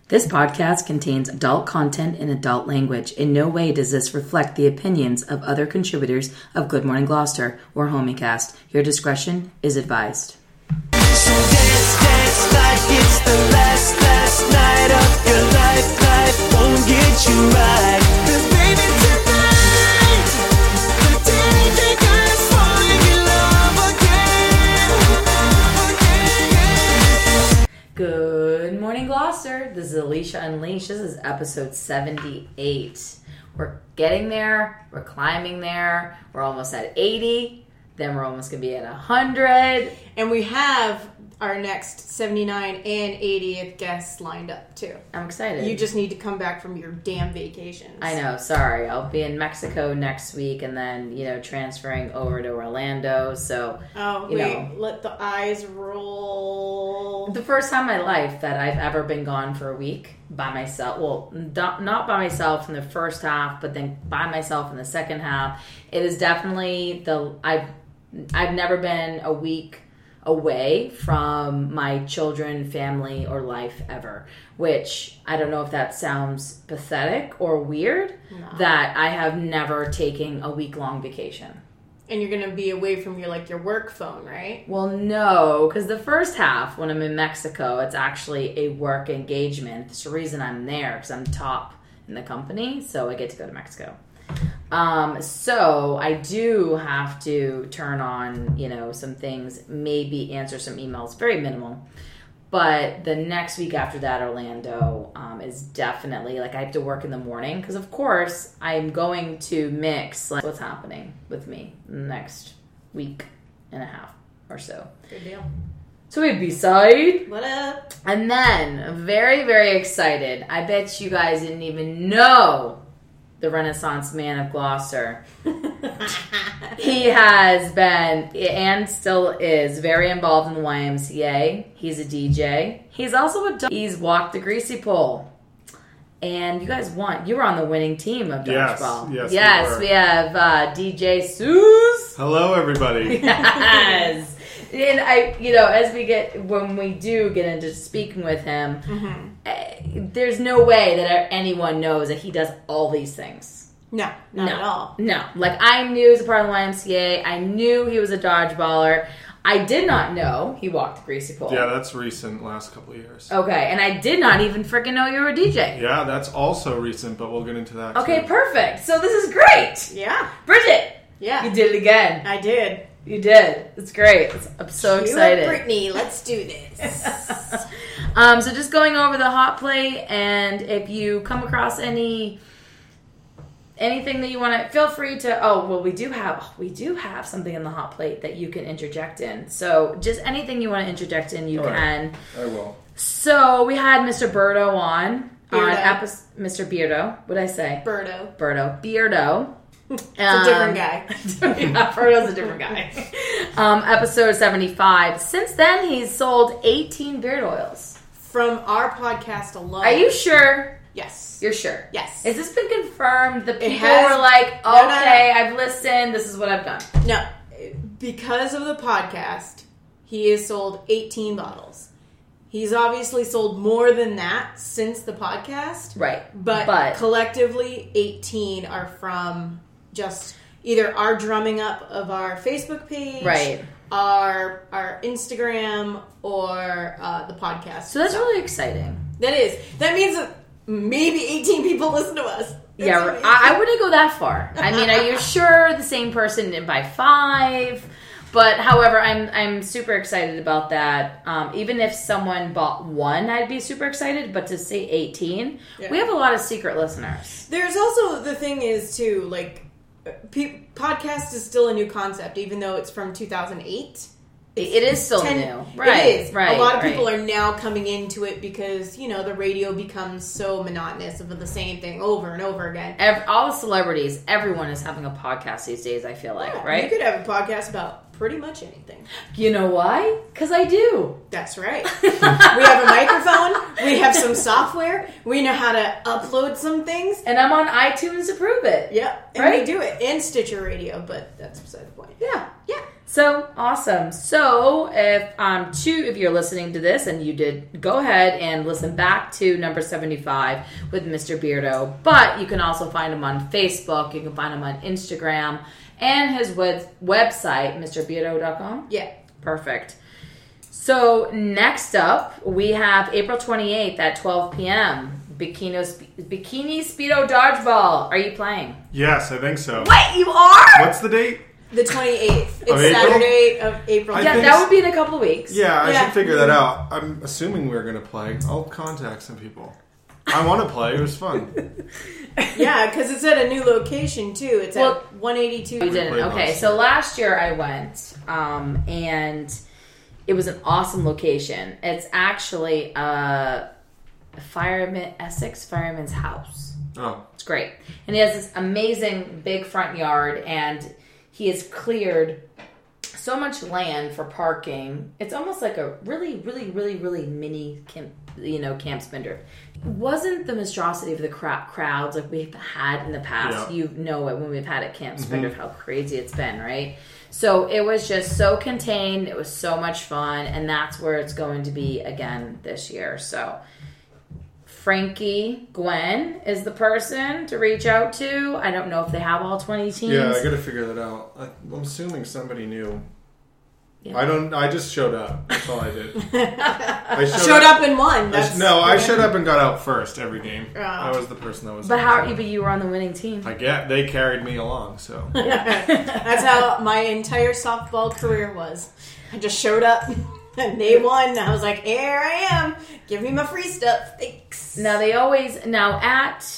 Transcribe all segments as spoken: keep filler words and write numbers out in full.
This podcast contains adult content and adult language. In no way does this reflect the opinions of other contributors of Good Morning Gloucester or Homecast. Your discretion is advised. So dance, dance like it's the last, last night of your life. Life won't get you right. 'Cause baby, tonight, the day they gonna falling in love again, again. Good morning, Gloucester. This is Alicia Unleashed. This is episode seventy-eight. We're getting there. We're climbing there. We're almost at eighty. Then we're almost going to be at one hundred. And we have our next seventy-nine and eightieth guests lined up, too. I'm excited. You just need to come back from your damn vacations. I know. Sorry. I'll be in Mexico next week and then, you know, transferring over to Orlando. So, Oh, you wait. know. Let the eyes roll. The first time in my life that I've ever been gone for a week by myself. Well, not not by myself in the first half, but then by myself in the second half. It is definitely the... I've, I've never been a week away from my children, family, or life ever. Which, I don't know if that sounds pathetic or weird, No. that I have never taken a week-long vacation. And you're going to be away from your, like, your work phone, right? Well, no, because the first half, when I'm in Mexico, it's actually a work engagement. It's the reason I'm there, because I'm top in the company, so I get to go to Mexico. Um, so I do have to turn on, you know, some things, maybe answer some emails, very minimal. But the next week after that, Orlando, um, is definitely, like, I have to work in the morning. Because, of course, I'm going to mix, like, what's happening with me in the next week and a half or so. Good deal. So we'd be side. What up? And then, very, very excited. I bet you guys didn't even know the Renaissance Man of Gloucester. He has been, and still is, very involved in the Y M C A. He's a D J. He's also a... He's walked the greasy pole. And you guys won. You were on the winning team of Yes, Dodgeball. yes, yes. we were. We have uh, D J Suze. Hello, everybody. Yes. And I, you know, as we get, when we do get into speaking with him, Mm-hmm. uh, there's no way that anyone knows that he does all these things. No, not no, at all. No. Like, I knew he was a part of the Y M C A. I knew he was a dodgeballer. I did not know he walked the greasy pole. Yeah, that's recent, last couple of years. Okay, and I did not even freaking know you were a D J. Yeah, that's also recent, but we'll get into that Okay, too. perfect. So this is great. Yeah. Bridget, Yeah. you did it again. I did. You did. It's great. It's, I'm so Cue excited. up Brittany, let's do this. um, so just going over the hot plate, and if you come across any anything that you want to, feel free to. Oh, well, we do have we do have something in the hot plate that you can interject in. So just anything you want to interject in, you All right. can. I will. So we had Mister Birdo on on Beardo. episode. Mister Beardo. What did I say? Birdo. Birdo. Beardo. It's a different guy. Yeah, Birdo's a different guy. Um, episode seventy-five. Since then, he's sold eighteen beard oils. From our podcast alone. Are you sure? Yes. You're sure? Yes. Has this been confirmed? The people has- were like, No, no, no. okay, I've listened. This is what I've done. No. Because of the podcast, he has sold eighteen bottles. He's obviously sold more than that since the podcast. Right. But, But collectively, eighteen are from just either our drumming up of our Facebook page, Right. our our Instagram, or uh, the podcast. so that's So really exciting. that is. That means that maybe eighteen people listen to us. That's Yeah, amazing. I, I wouldn't go that far. I mean, are you sure the same person didn't buy five? But however, I'm I'm super excited about that. Um, even if someone bought one, I'd be super excited. But to say eighteen, Yeah. we have a lot of secret listeners. There's also the thing is too, like, pe- podcast is still a new concept, even though it's from two thousand eight. It is still ten new, right? It is. Right. A lot of right. people are now coming into it because, you know, the radio becomes so monotonous of the same thing over and over again. Ev- all the celebrities, everyone is having a podcast these days. I feel like, Yeah, right? You could have a podcast about pretty much anything. You know why? Because I do. That's right. We have a microphone. We have some software. We know how to upload some things. And I'm on iTunes to prove it. Yep. And Right? we do it. And Stitcher Radio, but that's beside the point. Yeah. Yeah. So awesome. So if um two if you're listening to this and you did, go ahead and listen back to number seventy-five with Mister Beardo. But you can also find him on Facebook. You can find him on Instagram and his web- website, Mr Beardo dot com. Yeah. Perfect. So next up, we have April twenty-eighth at twelve p.m. Bikini, Bikini Speedo Dodgeball. Are you playing? Yes, I think so. Wait, you are? What's the date? The twenty-eighth. It's Of April? Saturday of April. I Yeah, think that s- would be in a couple weeks. Yeah, I Yeah. should figure that out. I'm assuming we're going to play. I'll contact some people. I want to play. It was fun. Yeah, because it's at a new location, too. It's Well, at one eighty-two. You didn't. played Okay, last so year. last year I went, um, and it was an awesome location. It's actually a fireman, Essex Fireman's House. Oh, It's great. And he has this amazing big front yard, and he has cleared so much land for parking. It's almost like a really, really, really, really mini camp, you know, Camp Spindrift. It wasn't the monstrosity of the cra- crowds like we've had in the past. Yeah. You know it when we've had at Camp Spindrift, how crazy it's been, right? So it was just so contained. It was so much fun, and that's where it's going to be again this year. So Frankie Gwen is the person to reach out to. I don't know if they have all twenty teams. yeah, I got to figure that out. I, I'm assuming somebody knew. Yeah. I don't. I just showed up. That's all I did. I Showed up and won. I That's sh- no, I showed up and got out first every game. Oh. I was the person that was. But how? But you were on the winning team. I get. They carried me along. So That's how my entire softball career was. I just showed up and they won. And I was like, here I am. Give me my free stuff. Thanks. Now they always now at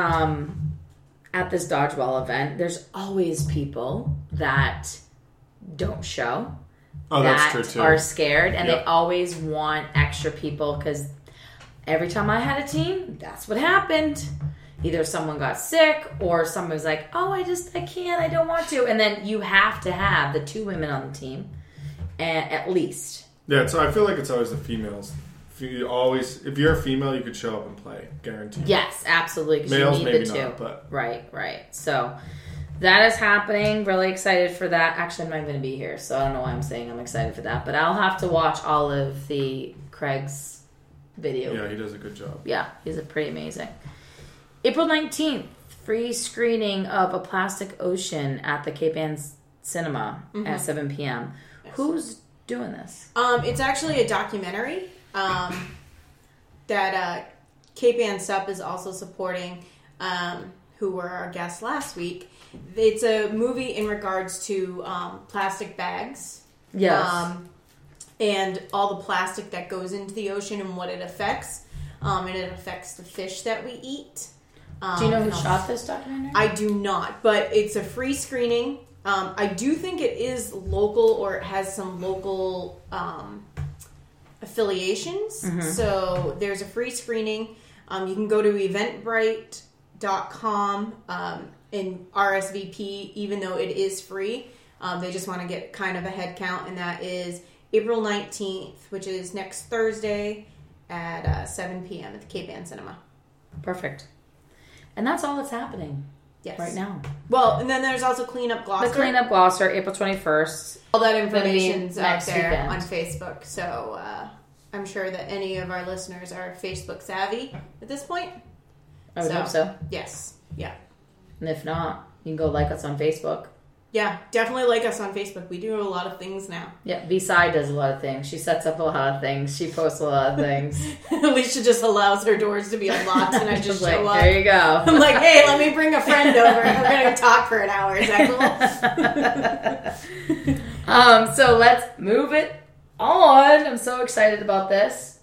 um at this dodgeball event. There's always people that don't show. oh, that that's true too. are scared, and they Yep. always want extra people because every time I had a team, that's what happened. Either someone got sick or someone was like, oh, I just, I can't, I don't want to. And then you have to have the two women on the team, and at least. Yeah, so I feel like it's always the females. If you always, if you're a female, you could show up and play, guaranteed. Yes, absolutely. 'Cause Males you need maybe the two. not, but Right, right. So that is happening. Really excited for that. Actually, I'm not going to be here, so I don't know why I'm saying I'm excited for that. But I'll have to watch all of the Craig's video. yeah, he does a good job. Yeah, he's a pretty amazing. April nineteenth, free screening of A Plastic Ocean at the Cape Ann Cinema at seven p.m. Who's doing this? Um, it's actually a documentary um, that uh, Cape Ann Sup is also supporting, um, who were our guests last week. It's a movie in regards to um, plastic bags. Yes. Um, and all the plastic that goes into the ocean and what it affects. Um, and it affects the fish that we eat. Um, Do you know who and also- shot this documentary? I do not, but it's a free screening. Um, I do think it is local, or it has some local um, affiliations. So there's a free screening. Um, you can go to eventbrite dot com um, and R S V P, even though it is free. Um, they just want to get kind of a head count, and that is April nineteenth, which is next Thursday at uh, seven p.m. at the Cape Ann Cinema. Perfect. And that's all that's happening Yes. right now. Well, and then there's also Clean Up Gloucester. The Cleanup Gloucester, April twenty-first. All that Gonna be information's out next there weekend. on Facebook. So uh, I'm sure that any of our listeners are Facebook savvy at this point. I would So- hope so. Yes. Yeah. And if not, you can go like us on Facebook. Yeah. Definitely like us on Facebook. We do a lot of things now. Yeah, B-Side does a lot of things. She sets up a lot of things. She posts a lot of things. Alicia just allows her doors to be unlocked, and I just Just show like, up. there you go. I'm like, hey, let me bring a friend over. We're going to talk for an hour. Is that cool? Um, so let's move it on. I'm so excited about this.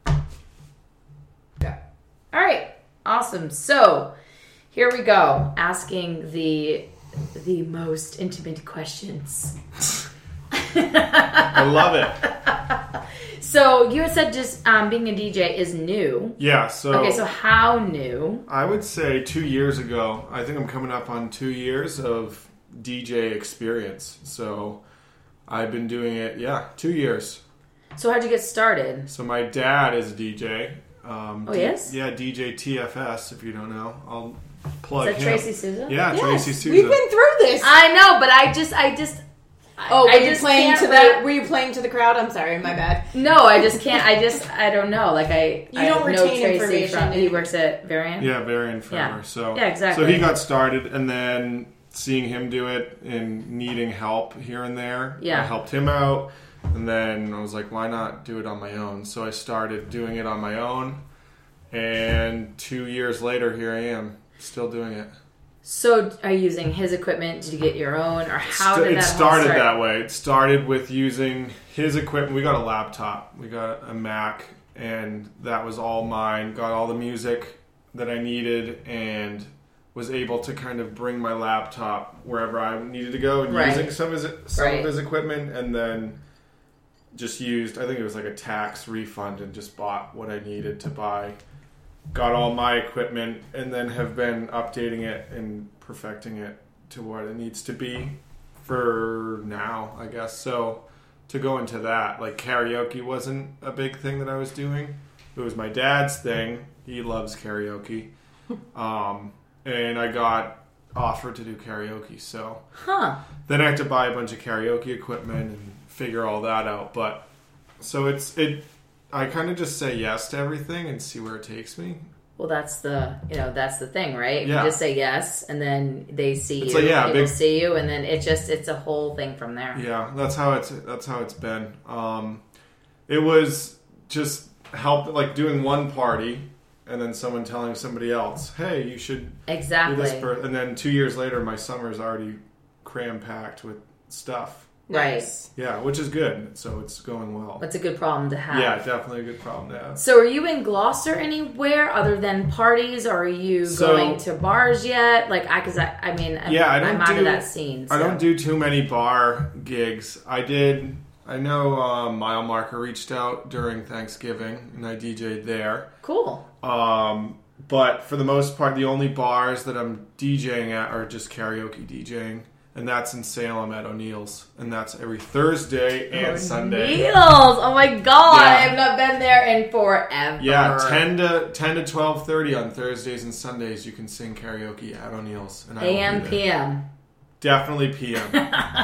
Yeah. All right, awesome. So here we go, asking the the most intimate questions. I love it. So you had said just um, being a D J is new. Yeah, so, Okay, so how new? I would say two years ago, I think I'm coming up on two years of D J experience. So I've been doing it, yeah, two years. So how'd you get started? So my dad is a D J. Um, Oh, he is? Yeah, D J T F S, if you don't know. I'll Is plug that him. Tracy Souza? Yeah, Yes, Tracy Souza. we've been through this. I know, but I just, I just, Oh, were I you just playing can't to wrap- the? Were you playing to the crowd? I'm sorry, my bad. No, I just can't. I just I don't know. Like I, You I don't know retain Tracy information. From, he works at Varian. Yeah, Varian forever. Yeah. So Yeah, exactly. So he got started, and then seeing him do it and needing help here and there, Yeah. I helped him out. And then I was like, why not do it on my own? So I started doing it on my own, and two years later, here I am, still doing it. So are you using his equipment? Did you get your own, or how St- did it that all started start? that way. It started with using his equipment. We got a laptop. We got a Mac, and that was all mine. Got all the music that I needed, and was able to kind of bring my laptop wherever I needed to go, and Right. using some of his, some Right. of his equipment, and then just used. I think it was like a tax refund, and just bought what I needed to buy. Got all my equipment, and then have been updating it and perfecting it to what it needs to be for now, I guess. So to go into that, like karaoke wasn't a big thing that I was doing. It was my dad's thing. He loves karaoke. Um, and I got offered to do karaoke. So Huh. then I had to buy a bunch of karaoke equipment and figure all that out. But so it's it. I kind of just say yes to everything and see where it takes me. Well, that's the you know that's the thing, right? Yeah. You just say yes, and then they see It's you. like, yeah, people big- see you, and then it just it's a whole thing from there. Yeah, that's how it's that's how it's been. Um, it was just help like doing one party, and then someone telling somebody else, "Hey, you should do Exactly. this." Per-. And then two years later, my summer's already cram packed with stuff. Right. Nice. Yeah, which is good. So it's going well. That's a good problem to have. Yeah, definitely a good problem to have. So, are you in Gloucester anywhere other than parties, or are you So- going to bars yet? Like, I, cause I, I mean, I'm, Yeah, I don't I'm out do- of that scene. I so. don't do too many bar gigs. I did. I know uh, Mile Marker reached out during Thanksgiving, and I D J'd there. Cool. Um, but for the most part, the only bars that I'm DJing at are just karaoke DJing, and that's in Salem at O'Neill's, and that's every Thursday and Sunday. Meals. Oh my god, Yeah. I have not been there in forever. Yeah, ten to ten to twelve thirty on Thursdays and Sundays. You can sing karaoke at O'Neill's, and I will A M be there. P M. Definitely P M.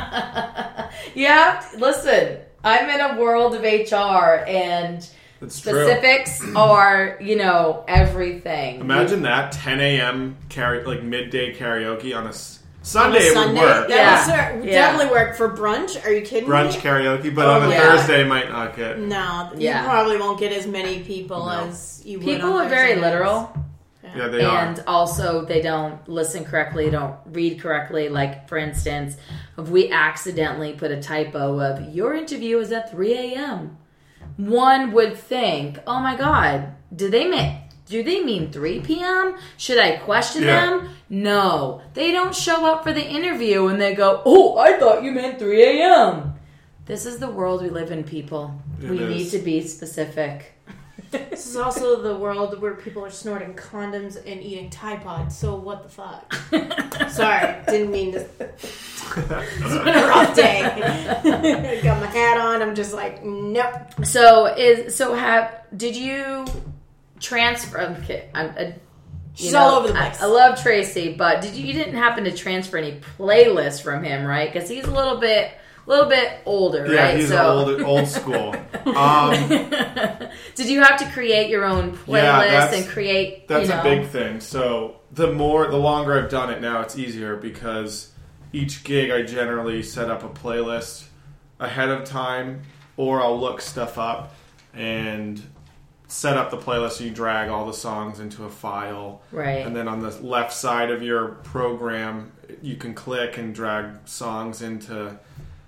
Yeah, listen, I'm in a world of H R, and That's true. specifics are, you know, everything. Imagine that ten a.m. Kara- like midday karaoke on a s- Sunday. On a It Sunday, would work. That Yeah. would cer- Yeah. definitely work for brunch. Are you kidding Brunch me? karaoke, but Oh, on a yeah. Thursday might not get. No, Yeah. you probably won't get as many people No. as you would. People on are very Thursday literal. nights. Yeah, they and are. also they don't listen correctly, don't read correctly. Like, for instance, if we accidentally put a typo of your interview is at three a.m., one would think, oh my god, do they mean do they mean three p.m.? Should I question Yeah. them? No, they don't show up for the interview and they go, oh, I thought you meant three a.m. This is the world we live in, people. It we is. need to be specific. This is also the world where people are snorting condoms and eating Tide Pods. So what the fuck? Sorry, didn't mean to. It's been a rough day. Got my hat on. I'm just like, nope. So is so have did you transfer? Okay, I'm. A, She's all over the place. I, I love Tracy, but did you? You didn't happen to transfer any playlists from him, right? Because he's a little bit, a little bit older, Yeah, right? he's so, old old school. Um, did you have to create your own playlist Yeah, that's- and create? That's you know, a big thing. So the more, the longer I've done it now, it's easier because each gig I generally set up a playlist ahead of time, or I'll look stuff up and set up the playlist. So you drag all the songs into a file, right? and then on the left side of your program, you can click and drag songs into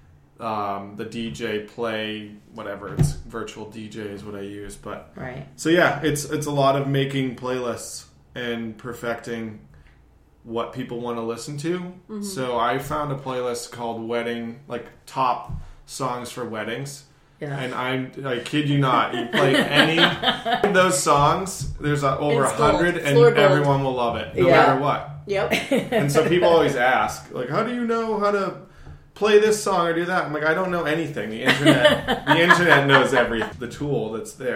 um, the D J play, whatever. It's virtual D J is what I use, but. right. So yeah, it's it's a lot of making playlists and perfecting what people want to listen to. Mm-hmm. So I found a playlist called Wedding, like top songs for weddings. Yeah. And I'm I kid you not, you play any of those songs, there's uh, over a It's gold. hundred, and Floor gold. everyone will love it, no Yeah. matter what. Yep. And so people always ask, like, how do you know how to play this song or do that? I'm like, I don't know anything. The internet, the internet knows every the tool that's there.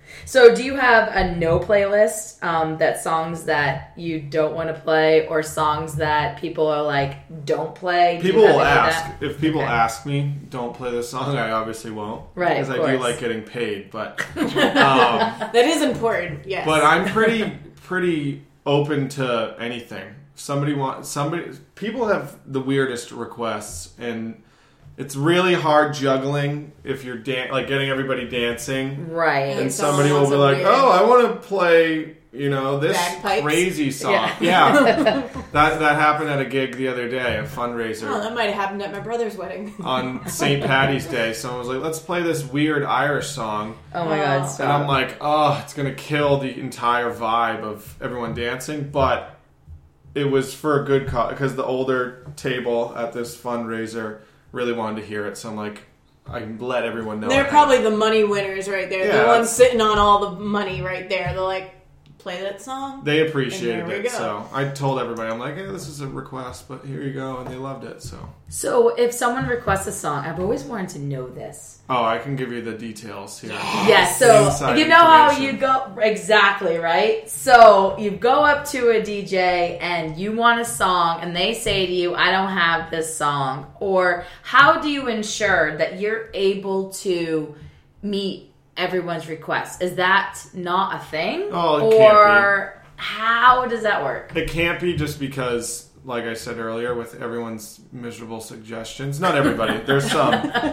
So do you have a no playlist, um, that songs that you don't want to play or songs that people are like, don't play? Do you People have will any of ask. that? If people Okay. ask me, don't play this song, I obviously won't. Right, Because of I do course. like getting paid. But um, That is important. Yes. but I'm pretty pretty open to anything. Somebody want somebody. People have the weirdest requests, and it's really hard juggling if you're dan- like getting everybody dancing. Right. And someone somebody will wants be a like, weird- "Oh, I want to play, you know, this Bagpipes? crazy song." Yeah. Yeah, that that happened at a gig the other day, a fundraiser Oh, that might have happened at my brother's wedding. on Saint Patty's Day. Someone was like, "Let's play this weird Irish song," Oh my God, Oh. stop. and I'm like, "Oh, it's gonna kill the entire vibe of everyone dancing." But it was for a good cause because the older table at this fundraiser really wanted to hear it. So I'm like, I can let everyone know. They're I- probably the money winners right there. Yeah, the ones that's- sitting on all the money right there. They're like, play that song. They And appreciated there we it, go. so I told everybody, I'm like, yeah, this is a request, but here you go, and they loved it, so. So if someone requests a song, I've always wanted to know this. Oh, I can give you the details here. Yes, so Inside you know how information. you go exactly, right? So you go up to a D J and you want a song and they say to you, I don't have this song. Or how do you ensure that you're able to meet everyone's requests? Is that not a thing? Oh, it can't or how does that work? It can't be just because, like I said earlier, with everyone's miserable suggestions. Not everybody, there's some.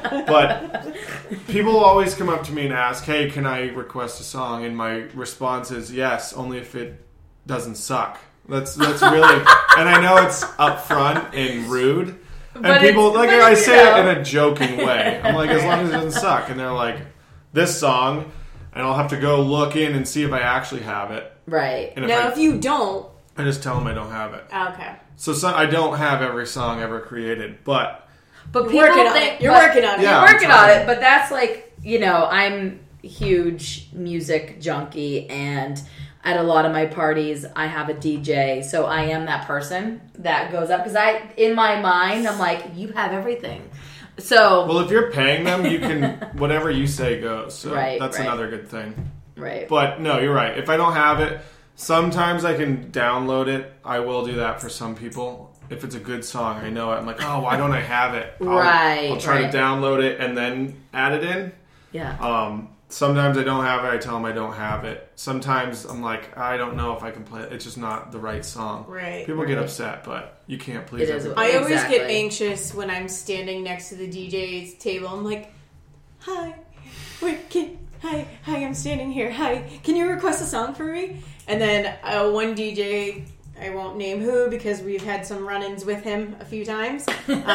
But people always come up to me and ask, hey, can I request a song? And my response is yes, only if it doesn't suck. That's that's really, and I know it's upfront and rude. And But people, it's- like but I you say know. it in a joking way. I'm like, as long as it doesn't suck. And they're like, this song, and I'll have to go look in and see if I actually have it. Right. And if Now, I, if you don't, I just tell them I don't have it. okay. So some, I don't have every song ever created, but But You're people working on think it. You're but- working on it. Yeah, You're I'm working on trying. it, but that's like, you know, I'm a huge music junkie, and at a lot of my parties, I have a D J, so I am that person that goes up because I, in my mind, I'm like, you have everything. So well, if you're paying them, you can whatever you say goes. So Right, that's right. another good thing. right, But no, you're right. If I don't have it, sometimes I can download it. I will do that for some people. If it's a good song, I know it. I'm like, oh, why don't I have it? I'll, Right, I'll try right. to download it and then add it in. yeah. Um, sometimes I don't have it. I tell them I don't have it. Sometimes I'm like, I don't know if I can play it. It's just not the right song. Right. People get Right. upset, but you can't please It is- everybody. I always Exactly. get anxious when I'm standing next to the D J's table. I'm like, hi, wait, can, hi, hi, I'm standing here. Hi, can you request a song for me? And then uh, one D J, I won't name who because we've had some run-ins with him a few times.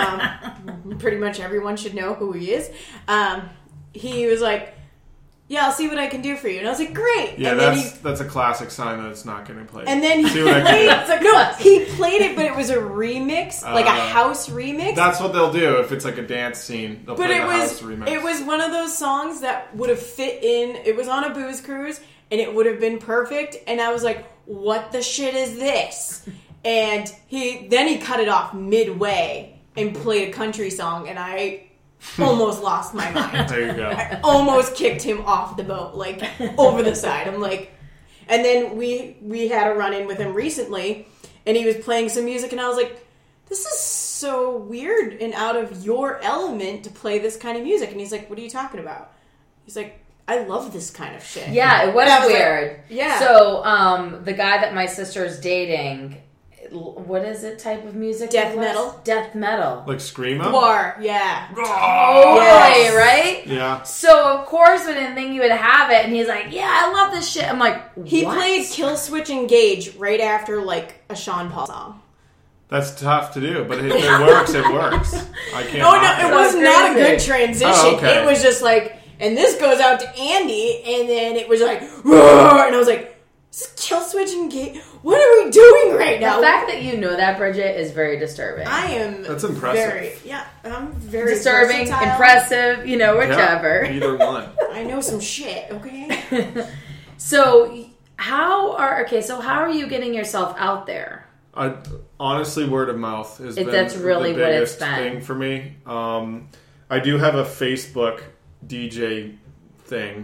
Um, pretty much everyone should know who he is. Um, he was like, yeah, I'll see what I can do for you. And I was like, great. Yeah, and then that's he that's a classic sign that it's not getting played. And then he See what I can played, do. That's a no, classic. he played it, but it was a remix, like a Uh, house remix. That's what they'll do if it's like a dance scene. They'll but play it the was house remix. it was one of those songs that would have fit in. It was on a booze cruise, and it would have been perfect. And I was like, "What the shit is this?" And he then he cut it off midway and played a country song, and I almost lost my mind. There you go. I almost kicked him off the boat, like over the side. I'm like, and then we we had a run in with him recently, and he was playing some music, and I was like, this is so weird and out of your element to play this kind of music. And he's like, what are you talking about? He's like, I love this kind of shit. Yeah, it was And I was like, weird. yeah. So, um, the guy that my sister is dating, l- what is it type of music? Death it was? metal. Death metal. Like Screamo? War, yeah. Oh, Yes. right? Yeah. So, of course, we didn't think you would have it. And he's like, yeah, I love this shit. I'm like, He what? played Kill Switch Engage right after like a Sean Paul song. That's tough to do, but if it works, it works. I can't. Oh knock no, it it. was not a crazy. good transition. Oh, okay. It was just like, and this goes out to Andy, and then it was like, roar, and I was like, is this Kill Switch Engage? What are we doing right The now? fact that you know that, Bridget, is very disturbing. I am That's impressive. Very, yeah, I'm very Disturbing, versatile. impressive, you know, Yeah, whichever. either one. I know some shit. Okay. So, how are, okay, so how are you getting yourself out there? I, honestly, word of mouth has It- been that's really the what it's biggest been. thing for me. Um, I do have a Facebook D J thing.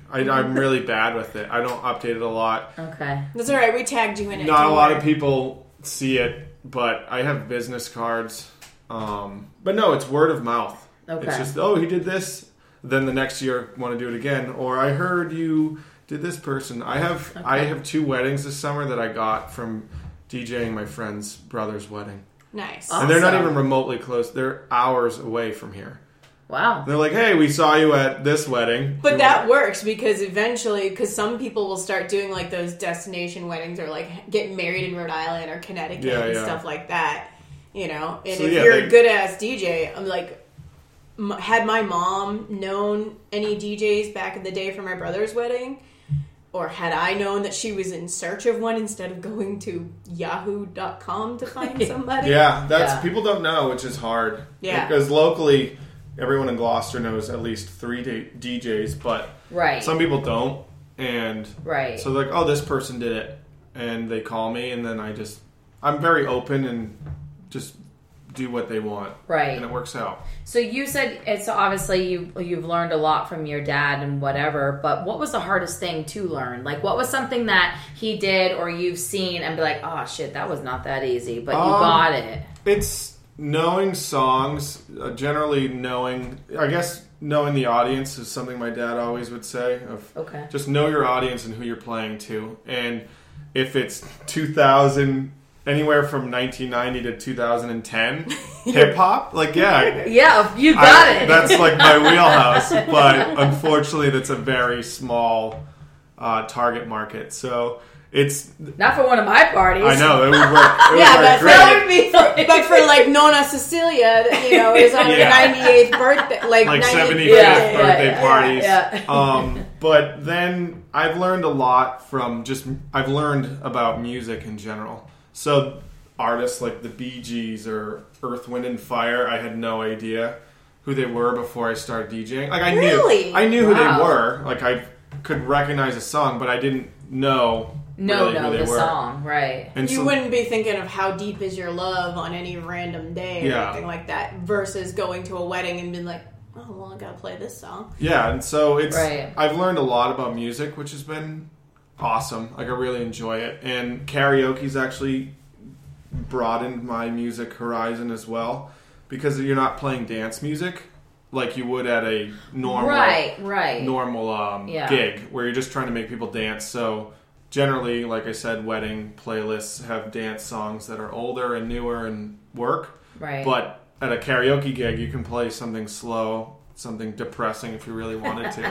I, I'm really bad with it. I don't update it a lot. Okay. That's all right. We tagged you in it. Not Don't a lot worry. of people see it, but I have business cards. Um, but no, it's word of mouth. Okay. It's just, oh, he did this. Then the next year, want to do it again. Or I heard you did this person. I have I Okay. have two weddings this summer that I got from DJing my friend's brother's wedding. Nice. Oh. And they're not Awesome. even remotely close. They're hours away from here. Wow. And they're like, hey, we saw you at this wedding. But that works because eventually, because some people will start doing like those destination weddings or like getting married in Rhode Island or Connecticut Yeah, and yeah. stuff like that. You know, and So, if yeah, you're they- a good ass D J, I'm like, m- had my mom known any D Js back in the day for my brother's wedding, or had I known that she was in search of one instead of going to yahoo dot com to find somebody? Yeah, that's Yeah. people don't know, which is hard. Yeah. Because locally, everyone in Gloucester knows at least three D- DJs, but Right. some people don't. And Right. so they're like, oh, this person did it. And they call me, and then I just, I'm very open and just do what they want. Right. And it works out. So you said it's obviously you you've learned a lot from your dad and whatever, but what was the hardest thing to learn? Like what was something that he did or you've seen and be like, oh shit, that was not that easy, but you Um, got it. It's knowing songs, uh, generally knowing, I guess knowing the audience is something my dad always would say. Of Okay. Just know your audience and who you're playing to. And if it's two thousand, anywhere from nineteen ninety to two thousand ten, hip hop, like, yeah. Yeah, you got I- it. That's like my wheelhouse. But unfortunately, that's a very small uh, target market. So it's, Not for one of my parties. I know, it would work, it would Yeah, work but great. That would be funny. But for like Nona Cecilia, that, you know, is on Yeah. the ninety-eighth birthday, like, like ninety seventy-fifth Yeah, yeah, birthday yeah, parties. yeah. Um, but then I've learned a lot from just I've learned about music in general. So artists like the Bee Gees or Earth, Wind and Fire, I had no idea who they were before I started DJing. Like I Really? knew I knew who Wow. they were. Like I could recognize a song, but I didn't know No, really no, who they the were. song, right. And You so- wouldn't be thinking of how deep is your love on any random day or Yeah. anything like that versus going to a wedding and being like, oh, well, I gotta play this song. Yeah, and so it's Right. I've learned a lot about music, which has been awesome. Like I really enjoy it, and karaoke's actually broadened my music horizon as well because you're not playing dance music like you would at a normal Right, right. normal um, Yeah. gig where you're just trying to make people dance. So generally, like I said, wedding playlists have dance songs that are older and newer and work. Right. But at a karaoke gig, you can play something slow, something depressing if you really wanted to.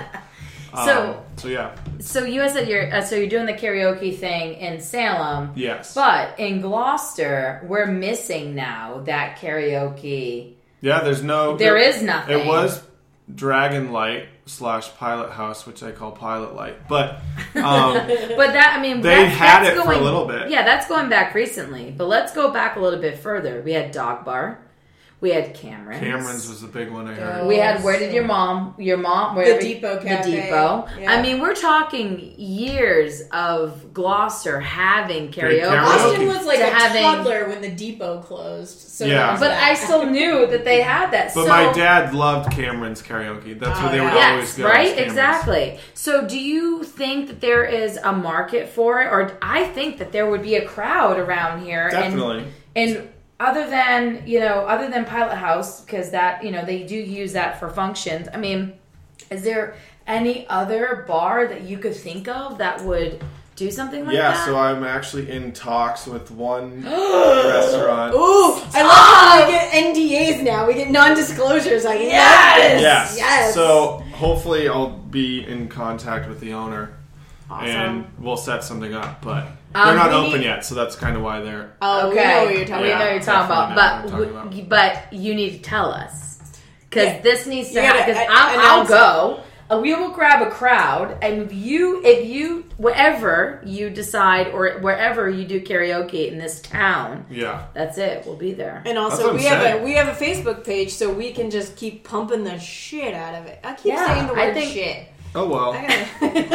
So- um, so yeah, So you said you're uh, so you're doing the karaoke thing in Salem, yes, but in Gloucester, we're missing now that karaoke. yeah. There's no. There is nothing. It was Dragon Light slash Pilot House, which I call Pilot Light, but um, But that I mean, They that's, had that's it for going, a little bit. Yeah, that's going back recently. But let's go back a little bit further. We had Dog Bar. We had Cameron's. Cameron's was the big one I heard. We had Where Did Your Mom? Your mom? Wherever, Depot The Cafe. Depot. Yeah. I mean, we're talking years of Gloucester having Great karaoke. karaoke. Austin was like To a having- toddler when the Depot closed. So Yeah. there's But that. I still knew that they had that. But so, my dad loved Cameron's karaoke. That's Oh, where they would yeah. always Yes, go. was right? Cameron's. Exactly. So do you think that there is a market for it? Or I think that there would be a crowd around here. Definitely. And, and other than, you know, other than Pilot House, because that, you know, they do use that for functions. I mean, is there any other bar that you could think of that would do something like Yeah, that? so I'm actually in talks with one restaurant. Ooh, I love how we get N D As now. We get non-disclosures. I Yes! love this. Yes. Yes. So hopefully I'll be in contact with the owner Awesome. and we'll set something up. But Um, they're not we open need- yet, so that's kind of why they're. Oh, Okay, we know what you're talking we Yeah, know about. you're talking about, definitely but know what I'm talking w- but you need to tell us because Yeah. this needs to You gotta happen. Because a- I'll, I'll announce it. go. Uh, we will grab a crowd, and if you, if you, whatever you decide, or wherever you do karaoke in this town, Yeah. that's it. We'll be there. And That's also, what we I'm have saying. a we have a Facebook page, so we can just keep pumping the shit out of it. I keep Yeah, saying the I word think- shit. Oh, well. I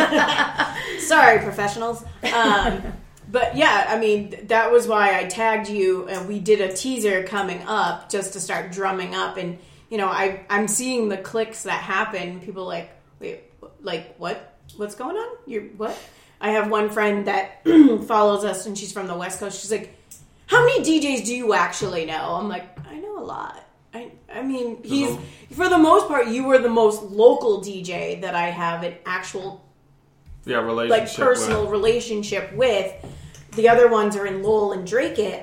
gotta- Sorry, professionals. Um, but yeah, I mean, that was why I tagged you, and we did a teaser coming up just to start drumming up. And you know, I I'm seeing the clicks that happen. People like, wait, like what? what's going on? You're what? I have one friend that follows us, and she's from the West Coast. She's like, how many D Js do you actually know? I'm like, I know a lot. I I mean, he's for the most part, you were the most local D J that I have an actual yeah relationship like personal with. relationship with. The other ones are in Lowell and Drake-It.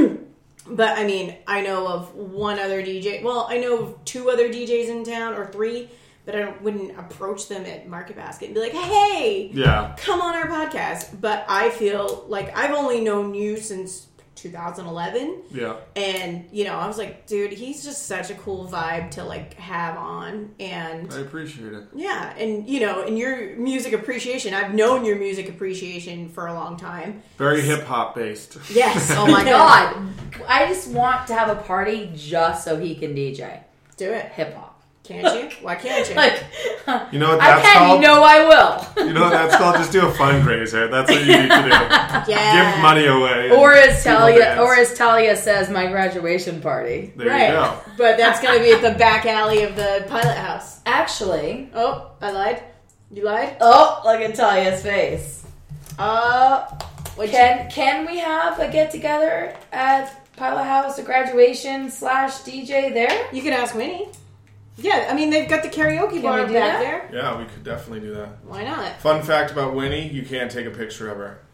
But I mean, I know of one other D J. Well, I know of two other D Js in town, or three, but I don't, wouldn't approach them at Market Basket and be like, hey, Yeah. come on our podcast. But I feel like I've only known you since two thousand eleven. Yeah. And, you know, I was like, dude, he's just such a cool vibe to, like, have on. And I appreciate it. yeah, and, you know, and your music appreciation, I've known your music appreciation for a long time. Very hip hop based. Yes. Oh my god. I just want to have a party just so he can D J. Do it. Hip hop. Can't you? Why can't you? Like, You know what I that's can, called? you know I will. You know what that's called? Just do a fundraiser. That's what you need to do. Yeah. Give money away. Or and as people Talia, dance. or as Talia says, my graduation party. There Right. you go. But that's going to be at the back alley of the Pilot House. Actually, Oh, I lied. You lied? oh, look at Talia's face. Uh, what Can can we have a get together at Pilot House, a graduation slash D J there? you, you can ask Winnie. Yeah, I mean, they've got the karaoke bar we back do that? there. Yeah, we could definitely do that. Why not? Fun fact about Winnie, you can't take a picture of her.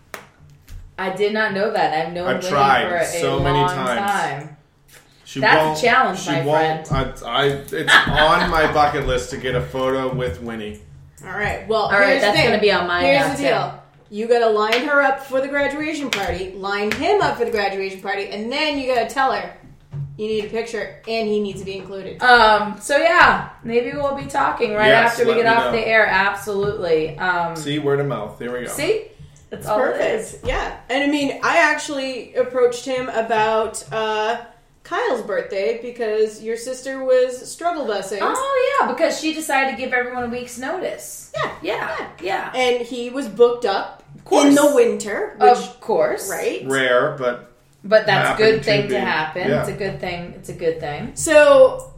I did not know that. I've known I've Winnie tried for a so many long times. time. She That's a won't, challenge, she my won't, I, I, it's on my bucket list to get a photo with Winnie. All right. Well, All right, here's that's the thing. gonna be on mine Here's now, the deal. You got to line her up for the graduation party, line him up for the graduation party, and then you got to tell her you need a picture and he needs to be included. Um. So yeah, maybe we'll be talking right Yes, after we let get me off know. the air. Absolutely. Um. See, See, word of mouth. There we go. that's all it is. Perfect. Yeah. And I mean, I actually approached him about uh, Kyle's birthday because your sister was struggle busing. Oh yeah, because she decided to give everyone a week's notice. Yeah. Yeah. Yeah. And he was booked up course. in the winter, which, Of course. right? Rare, but But that's a Happened good to thing to, be. happen. Yeah. It's a good thing. It's a good thing. So,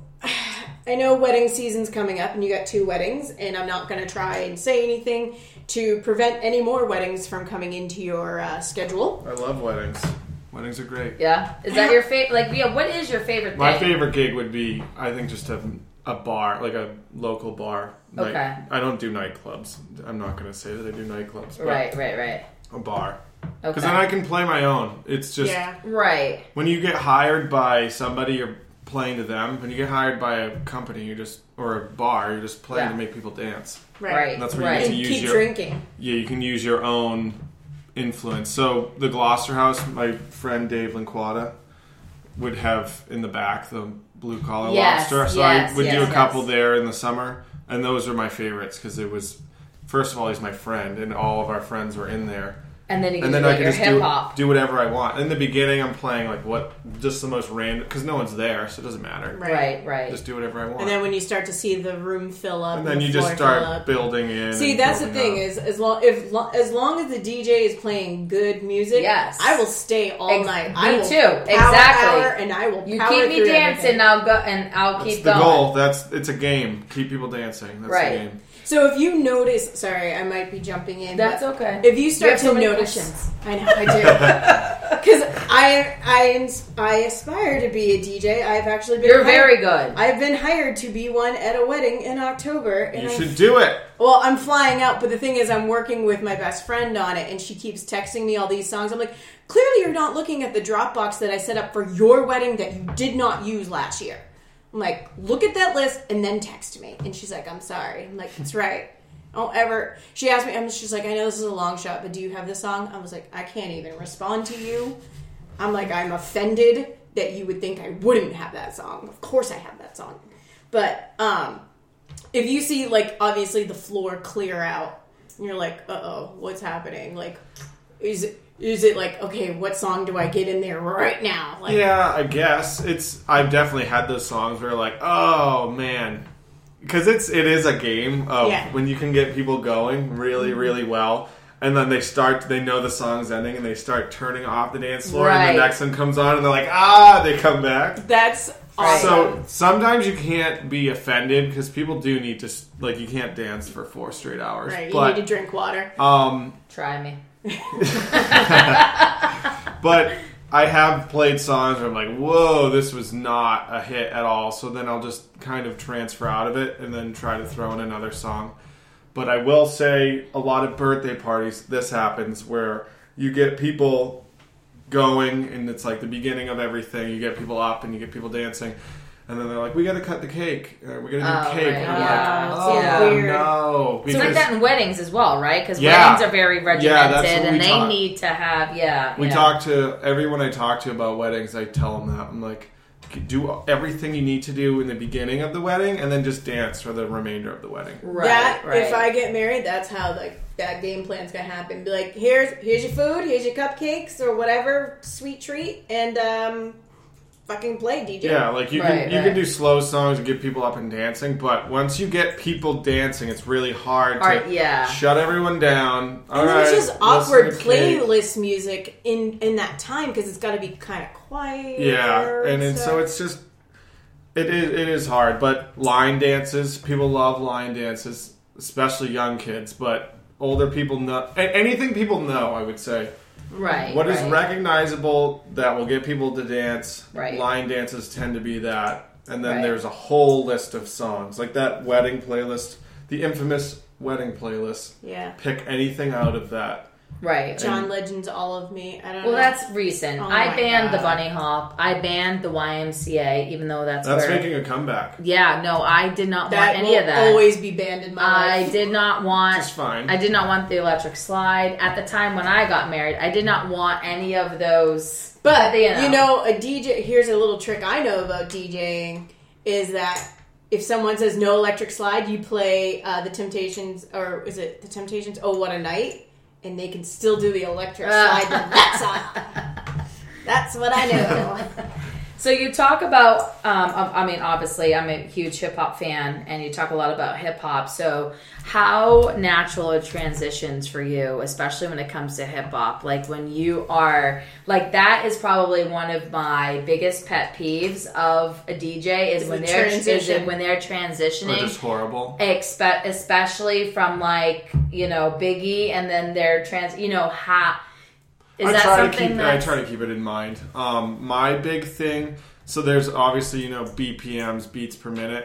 I know wedding season's coming up, and you got two weddings, and I'm not going to try and say anything to prevent any more weddings from coming into your uh, schedule. I love weddings. Weddings are great. Yeah. Is that your favorite? Like, yeah. What is your favorite thing? My favorite gig would be, I think, just a, a bar, like a local bar. Night- Okay. I don't do nightclubs. I'm not going to say that I do nightclubs. But Right. Right. Right. A bar. Because Okay. then I can play my own. It's just, Yeah. Right. when you get hired by somebody, you're playing to them. When you get hired by a company, you just, or a bar, you're just playing Yeah. to make people dance. Right. That's where right. you get And to use keep your- drinking. Yeah, you can use your own influence. So the Gloucester House, my friend Dave Linquata would have in the back the blue collar Yes, lobster. So yes, I would do yes, a couple yes. there in the summer, and those are my favorites because it was, first of all, he's my friend, and all of our friends were in there. And then you And can then do I like can your just hip do, hop. do whatever I want. In the beginning, I'm playing like what, just the most random, because no one's there, so it doesn't matter. Right. Right. Just do whatever I want. And then when you start to see the room fill up, And then the you just floor fill start up. building in. See, and that's the building thing up. is as long if lo- as long as the D J is playing good music, Yes. I will stay all Ex- night. me I will too. Power Exactly. hour, and I will. You power keep me through dancing, everything. I'll go, and I'll That's keep the going. goal. That's it's a game. Keep people dancing. That's Right. the game. So if you notice, sorry, I might be jumping in. That's but okay. If you start have to so many notice, questions. I know I do, because I I ins- I aspire to be a D J. I've actually been. You're hired- very good. I've been hired to be one at a wedding in October, and You I'm should do it. Well, I'm flying out, but the thing is, I'm working with my best friend on it, and she keeps texting me all these songs. I'm like, clearly you're not looking at the Dropbox that I set up for your wedding that you did not use last year. I'm like, look at that list and then text me. And she's like, I'm sorry. I'm like, that's right. Don't ever. She asked me, I'm just she's like, I know this is a long shot, but do you have this song? I was like, I can't even respond to you. I'm like, I'm offended that you would think I wouldn't have that song. Of course I have that song. But, um, if you see, like, obviously the floor clear out, and you're like, uh-oh, what's happening? Like, is it, is it like, okay, what song do I get in there right now? Like, Yeah, I guess it's. I've definitely had those songs where like, oh man, because it's it is a game of Yeah. when you can get people going really really well, and then they start. They know the song's ending, and they start turning off the dance floor, and Right. the next one comes on, and they're like, ah, they come back. That's awesome. So sometimes you can't be offended because people do need to, like, you can't dance for four straight hours. Right, you but, need to drink water. Um, Try me. but I have played songs where I'm like, whoa, this was not a hit at all. So then I'll just kind of transfer out of it and then try to throw in another song. But I will say a lot of birthday parties, this happens where you get people going and it's like the beginning of everything. You get people up and you get people dancing. And then they're like, we got to cut the cake. Uh, we got to do Oh, cake. right. And I'm Yeah. like, oh, Yeah. Weird. no. It's like Because that in weddings as well, right? Because Yeah. weddings are very regimented, Yeah, that's what and we they talk- need to have, yeah. we yeah. talk to everyone I talk to about weddings. I tell them that. I'm like, do everything you need to do in the beginning of the wedding and then just dance for the remainder of the wedding. Right, that right. if I get married, that's how like that game plan's gonna happen. Be like, here's here's your food, here's your cupcakes or whatever sweet treat, and um, fucking play D J. Yeah, like you Right, can you right. can do slow songs and get people up and dancing, but once you get people dancing, it's really hard to Art, yeah. shut everyone down. All And then right, it's just listen awkward to Kate. playlist music in in that time because it's got to be kind of quiet. Yeah, and, and so it's just it is it is hard. But line dances, people love line dances, especially young kids. But older people know a- anything people know. I would say Right. what is right. recognizable that will get people to dance. Right. Line dances tend to be that, and then Right. there's a whole list of songs like that wedding playlist, the infamous wedding playlist. Yeah. Pick anything out of that. Right. John Legend's All of Me. I don't Well, know. that's recent. Oh I my banned God. the bunny hop. I banned the Y M C A, even though that's, That's where. making a comeback. Yeah, no, I did not that want any will of that. always be banned in my I life. did not want. Which is fine. I did not want the electric slide at the time when I got married. I did not want any of those. But you know. you know, a D J. Here's a little trick I know about DJing: is that if someone says no electric slide, you play uh, the Temptations, or is it the Temptations? Oh, What a Night, and they can still do the electric slide to that song. That's what I know. So you talk about, um, I mean, obviously, I'm a huge hip hop fan, and you talk a lot about hip hop. So, how natural are transitions for you, especially when it comes to hip hop? Like when you are like that is probably one of my biggest pet peeves of a D J is Is when the they're is transition. it when they're Or transitioning. just horrible. Expe- especially from like you know Biggie, and then they're trans. You know how is I that try to something keep. I that's- try to keep it in mind. Um, my big thing. So there's obviously you know B P Ms, beats per minute.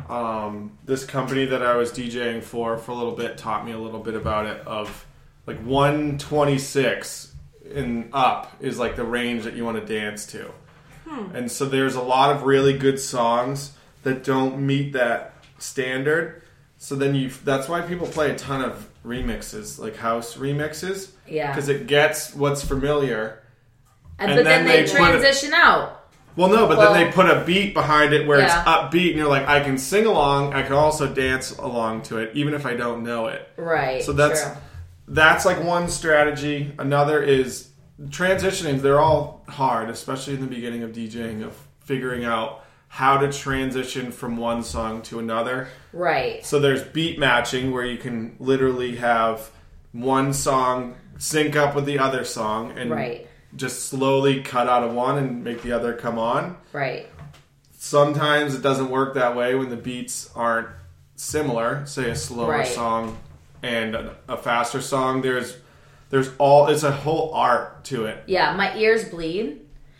Um, this company that I was DJing for for a little bit taught me a little bit about it. Of like one twenty-six and up is like the range that you want to dance to. And so there's a lot of really good songs that don't meet that standard. So then you that's why people play a ton of remixes, like house remixes. Yeah. Because it gets what's familiar. and, and but then, then they, they put it- transition out. Well, no, but Well- then they put a beat behind it where Yeah. it's upbeat, and you're like, I can sing along, I can also dance along to it, even if I don't know it. Right. So that's true. that's like one strategy. Another is transitioning. They're all hard, especially in the beginning of DJing, of figuring out how to transition from one song to another. Right. So there's beat matching, where you can literally have one song sync up with the other song and Right. just slowly cut out of one and make the other come on. Right. Sometimes it doesn't work that way when the beats aren't similar. Say a slower Right. song and a, a faster song. There's there's all it's a whole art to it. Yeah, my ears bleed.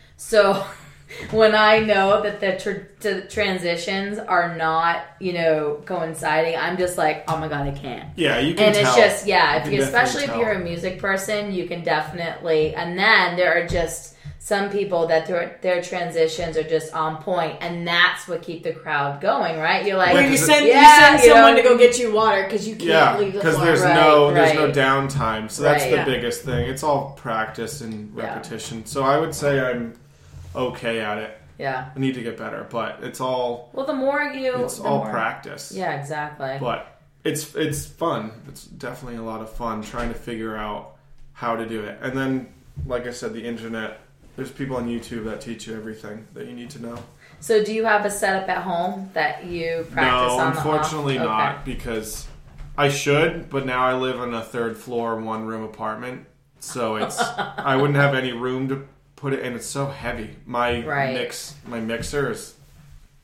So when I know that the, tr- the transitions are not, you know, coinciding, I'm just like, oh my god, I can't. Yeah, you can And tell. it's just, yeah, You if can you, definitely especially if tell. you're a music person, you can definitely. And then there are just some people that their their transitions are just on point, and that's what keep the crowd going, right? You're like, Where Yeah, you 'cause send yeah, you send you someone know, to go get you water because you can't Yeah, leave the because floor. there's Right, no there's no right. downtime. So that's Right. the Yeah. biggest thing. It's all practice and Yeah. repetition. So I would say I'm okay at it. yeah. I need to get better, but it's all Well, the more you, it's the all more, practice. Yeah, exactly. But it's it's fun. It's definitely a lot of fun trying to figure out how to do it. And then, like I said, the internet. There's people on YouTube that teach you everything that you need to know. So, do you have a setup at home that you practice No, on? the off? unfortunately Okay. not, because I should, but now I live on a third floor, one room apartment, so it's I wouldn't have any room to put it, and it's so heavy. My Right. mix, my mixer is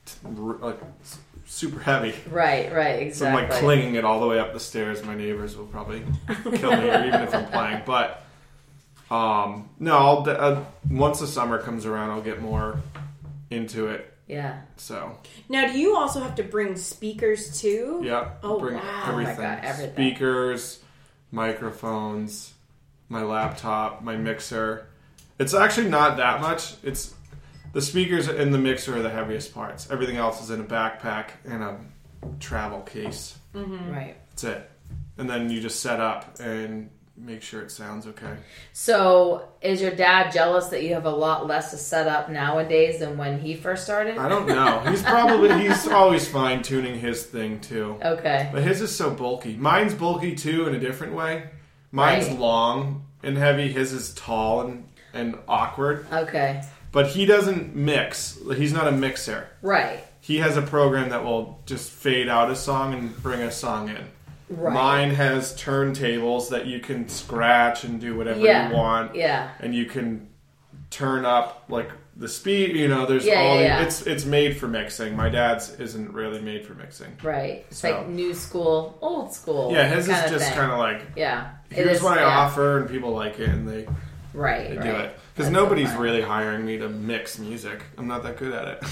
t- r- like s- super heavy. Right, right, So I'm exactly. like clinging it all the way up the stairs. My neighbors will probably kill me, or even if I'm playing. But um, no, I'll d- uh, once the summer comes around, I'll get more into it. Yeah. So Now, do you also have to bring speakers too? yeah, Oh, bring wow. everything. Oh my God, everything. Speakers, microphones, my laptop, my mixer. It's actually not that much. It's the speakers and the mixer are the heaviest parts. Everything else is in a backpack and a travel case. Right. That's it. And then you just set up and make sure it sounds okay. So, is your dad jealous that you have a lot less to set up nowadays than when he first started? I don't know. He's probably he's always fine tuning his thing too. Okay. But his is so bulky. Mine's bulky too in a different way. Mine's Right. long and heavy. His is tall and, and awkward. Okay. But he doesn't mix. He's not a mixer. Right. He has a program that will just fade out a song and bring a song in. Right. Mine has turntables that you can scratch and do whatever Yeah. you want. Yeah. And you can turn up like the speed, you know, there's Yeah, all yeah, the, yeah. it's it's made for mixing. My dad's isn't really made for mixing. Right. It's So- like new school, old school. Yeah, his is kinda just thing. kind of like, Yeah. It here's is, what I yeah. offer, and people like it, and they, Right. they right. do it. Because That's so nobody's fun. really hiring me to mix music. I'm not that good at it.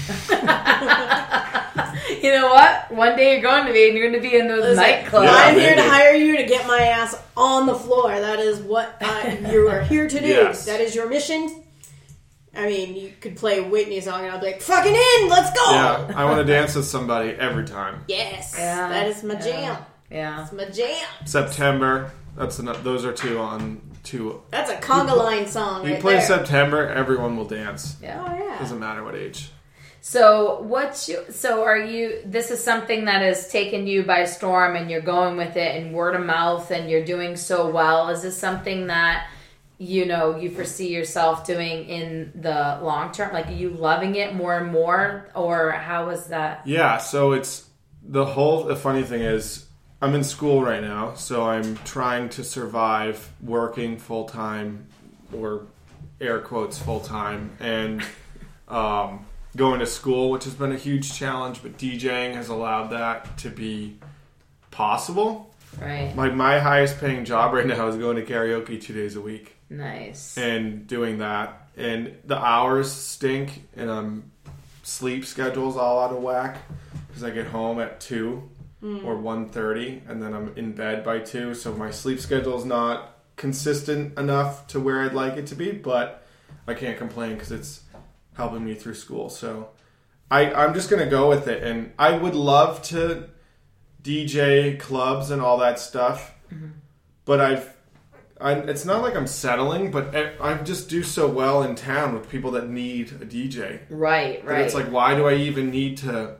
You know what? One day you're going to be, and you're going to be in those Listen, nightclubs. Yeah, I'm here to maybe. hire you to get my ass on the floor. That is what I, you are here to do. Yes. That is your mission. I mean, you could play a Whitney song and I'll be like, fucking in, let's go! Yeah, I want to dance with somebody every time. Yes, Yeah, that is my yeah. jam. Yeah. That's my jam. September. That's enough. Those are two on two. That's a conga line song You right play there. September, everyone will dance. Yeah. Oh, yeah. Doesn't matter what age. So what's you, so are you, this is something that has taken you by storm and you're going with it and word of mouth and you're doing so well. Is this something that, you know, you foresee yourself doing in the long term? Like, are you loving it more and more, or how is that? Yeah, so it's the whole. The funny thing is, I'm in school right now, so I'm trying to survive working full time, or air quotes full time, and um, going to school, which has been a huge challenge. But DJing has allowed that to be possible. Right. Like my highest paying job right now is going to karaoke two days a week Nice. and doing that, and the hours stink, and um, sleep schedule's all out of whack because I get home at two or one thirty, and then I'm in bed by two, so my sleep schedule's not consistent enough to where I'd like it to be, but I can't complain because it's helping me through school. So I, I'm just gonna go with it, and I would love to D J clubs and all that stuff, but I've I, it's not like I'm settling, but I, I just do so well in town with people that need a D J. Right, That right. it's like, why do I even need to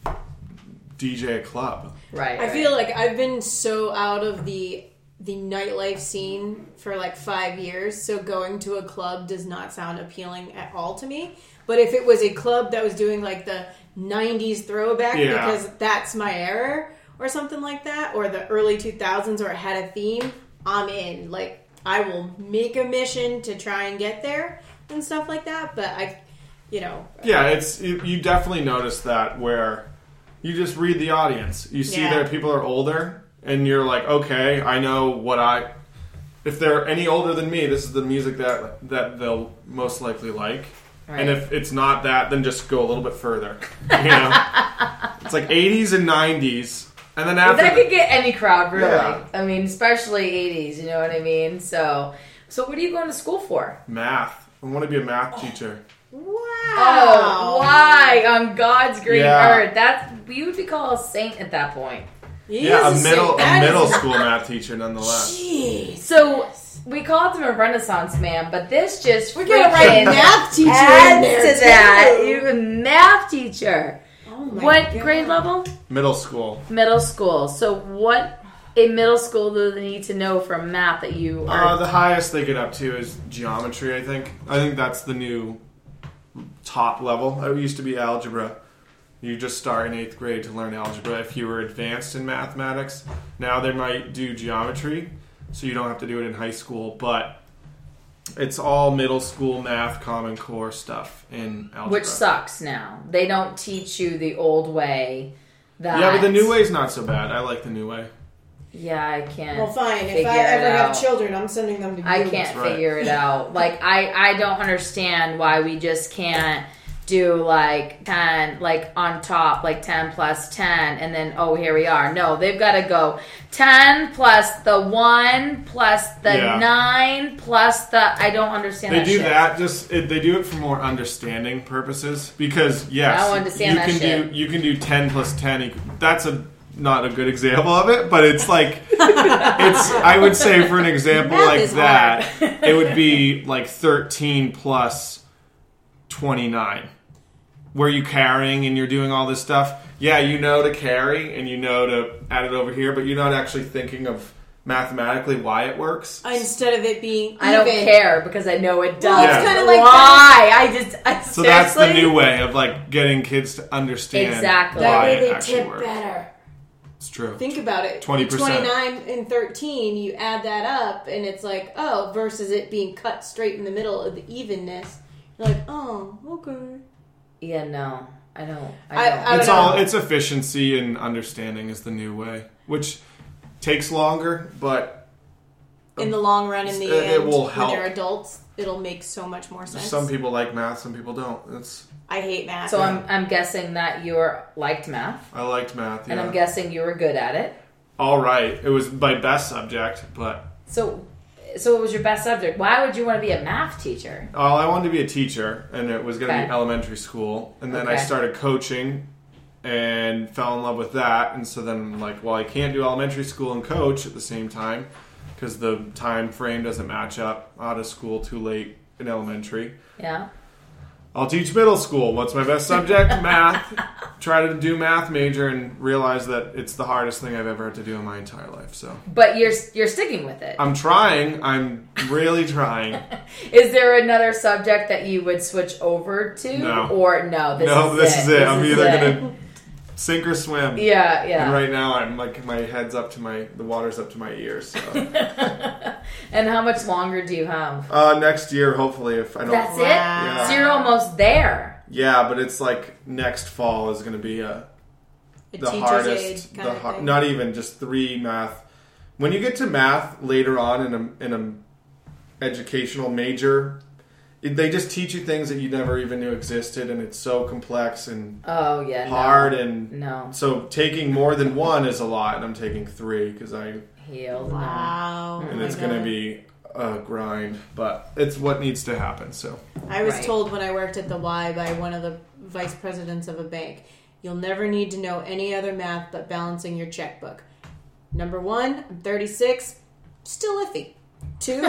D J a club? right. I right. feel like I've been so out of the the nightlife scene for like five years, so going to a club does not sound appealing at all to me. But if it was a club that was doing like the nineties throwback, Yeah. because that's my era, or something like that, or the early two thousands, or it had a theme, I'm in. Like, I will make a mission to try and get there and stuff like that, but I, you know. Yeah, it's you, you definitely notice that where you just read the audience. You see Yeah. that people are older, and you're like, okay, I know what I. If they're any older than me, this is the music that that they'll most likely like. Right. And if it's not that, then just go a little bit further. You know, it's like eighties and nineties, and then But after that the- could get any crowd, really. Yeah. I mean, especially eighties, you know what I mean? So, so what are you going to school for? math. I want to be a math teacher. Wow. Oh, why? On God's green Yeah. earth. That's, you would be called a saint at that point. He Yeah, is a middle saint. a That middle is- school math teacher, nonetheless. Jeez. So, we called him a Renaissance man, but this just We're gonna write freaking math teacher in adds there, to that. too. You're a math teacher. Oh my What God. grade level? Middle school. Middle school. So, what in middle school do they need to know from math that you Uh, are? the highest they get up to is geometry, I think. I think that's the new top level. It used to be algebra. You just start in eighth grade to learn algebra if you were advanced in mathematics. Now they might do geometry, so you don't have to do it in high school. But It's all middle school math, Common Core stuff in algebra. Which sucks now. They don't teach you the old way. That Yeah, but the new way is not so bad. I like the new way. Yeah, I can't. Well, fine. If figure I it ever out. have children, I'm sending them to you. I can't right. figure it out. Like I, I don't understand why we just can't do like ten, like on top, like ten plus ten, and then oh here we are. No, they've got to go ten plus the one plus the Yeah. nine plus the. I don't understand. They that do shit. that just it, they do it for more understanding purposes because yes, I don't understand you that can shit. do you can do ten plus ten. equal- That's a not a good example of it, but it's like it's. I would say for an example Math like is that, it would be like thirteen plus twenty nine. Where you carrying and you're doing all this stuff. Yeah, you know to carry and you know to add it over here, but you're not actually thinking of mathematically why it works. Instead of it being even. I don't care because I know it does. Well, it's kinda like why? I just. I So that's the seriously- new way of like getting kids to understand Exactly. That why way it they actually tip works. better. It's true. Think about it. twenty percent. twenty-nine and thirteen, you add that up, and it's like, oh, versus it being cut straight in the middle of the evenness. You're like, oh, okay. Yeah, no, I don't. I- I don't. I- It's don't all know. it's efficiency and understanding is the new way, which takes longer, but In the long run, in the It- it end, will when help. they're adults, it'll make so much more sense. some people like math, some people don't. It's I hate math. So I'm I'm guessing that you were liked math, I liked math. Yeah. and I'm guessing you were good at it. all right. It was my best subject, but So, so what was your best subject? Why would you want to be a math teacher? oh, I wanted to be a teacher, and it was going to Okay. be elementary school, and then I Okay. started coaching. And fell in love with that, and so then I'm like, well, I can't do elementary school and coach at the same time because the time frame doesn't match up. Out of school too late in elementary. Yeah. I'll teach middle school. What's my best subject? Math. Try to do math major and realize that it's the hardest thing I've ever had to do in my entire life. So But you're you're sticking with it. I'm trying. I'm really trying. Is there another subject that you would switch over to? No. Or no? This no, is this it. is it. I'm either it. gonna sink or swim. Yeah, yeah. And right now, I'm like my head's up to my the water's up to my ears. So. And how much longer do you have? Uh, next year, hopefully, if I don't. That's it. Wow. So you're almost there. Yeah, but it's like next fall is going to be a a the teacher's hardest. aid kind The of har- thing. not even just three math. When you get to math later on in a in a educational major, it, they just teach you things that you never even knew existed, and it's so complex and Oh yeah. hard. No. And No. so taking more than one is a lot, and I'm taking three because I Healed. Wow. and Oh it's my going to God. be a grind, but it's what needs to happen. So. I was Right. told when I worked at the Y by one of the vice presidents of a bank, you'll never need to know any other math but balancing your checkbook. Number one, I'm thirty-six, still iffy. Two,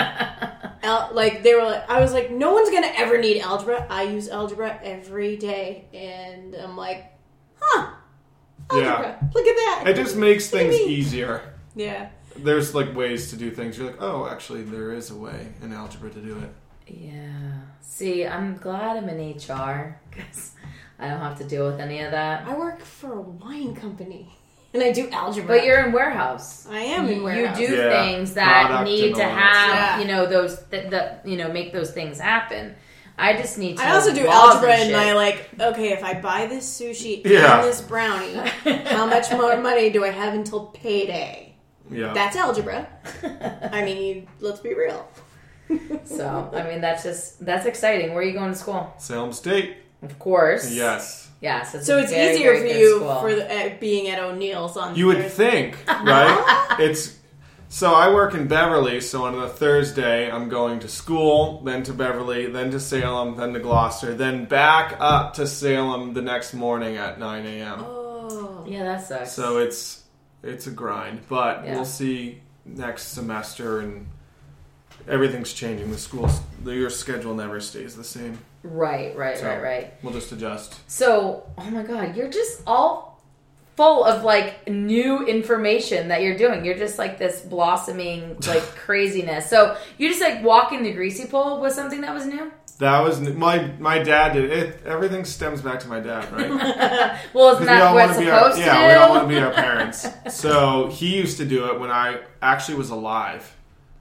al- like they were like, I was like, no one's gonna ever need algebra. I use algebra every day, and I'm like, huh, algebra. Yeah. Look at that. It just makes What do you things mean? easier. Yeah. There's like ways to do things. You're like, oh, actually, there is a way in algebra to do it. Yeah. See, I'm glad I'm in H R because I don't have to deal with any of that. I work for a wine company, and I do algebra. But you're in warehouse. I am in You- warehouse. You do Yeah. things that Product need and to all that have, stuff. you know, those that, that you know make those things happen. I just need to. I also do laws algebra and in shit. my like, okay, if I buy this sushi Yeah. and this brownie, how much more money do I have until payday? Yeah. That's algebra. I mean, let's be real. So I mean, that's just that's exciting. Where are you going to school? Salem State. Of course. Yes. Yes. It's So a it's very, easier very for good you school. for the, uh, being at O'Neill's on You would Thursday. think, right? It's so I work in Beverly. So on a Thursday, I'm going to school, then to Beverly, then to Salem, then to Gloucester, then back up to Salem the next morning at nine a.m. Oh. Yeah, that sucks. So it's it's a grind, but Yeah. we'll see next semester, and everything's changing. The school's your schedule never stays the same. right, right, So- right, right. We'll just adjust. So, oh my god, you're just all full of like new information that you're doing. You're just like this blossoming like craziness. So you just like walking the greasy pole was something that was new. That was my my dad did it. Everything stems back to my dad, right? Well, isn't Because we that don't what want it's to be our supposed to yeah, do? we don't want to be our parents. So he used to do it when I actually was alive.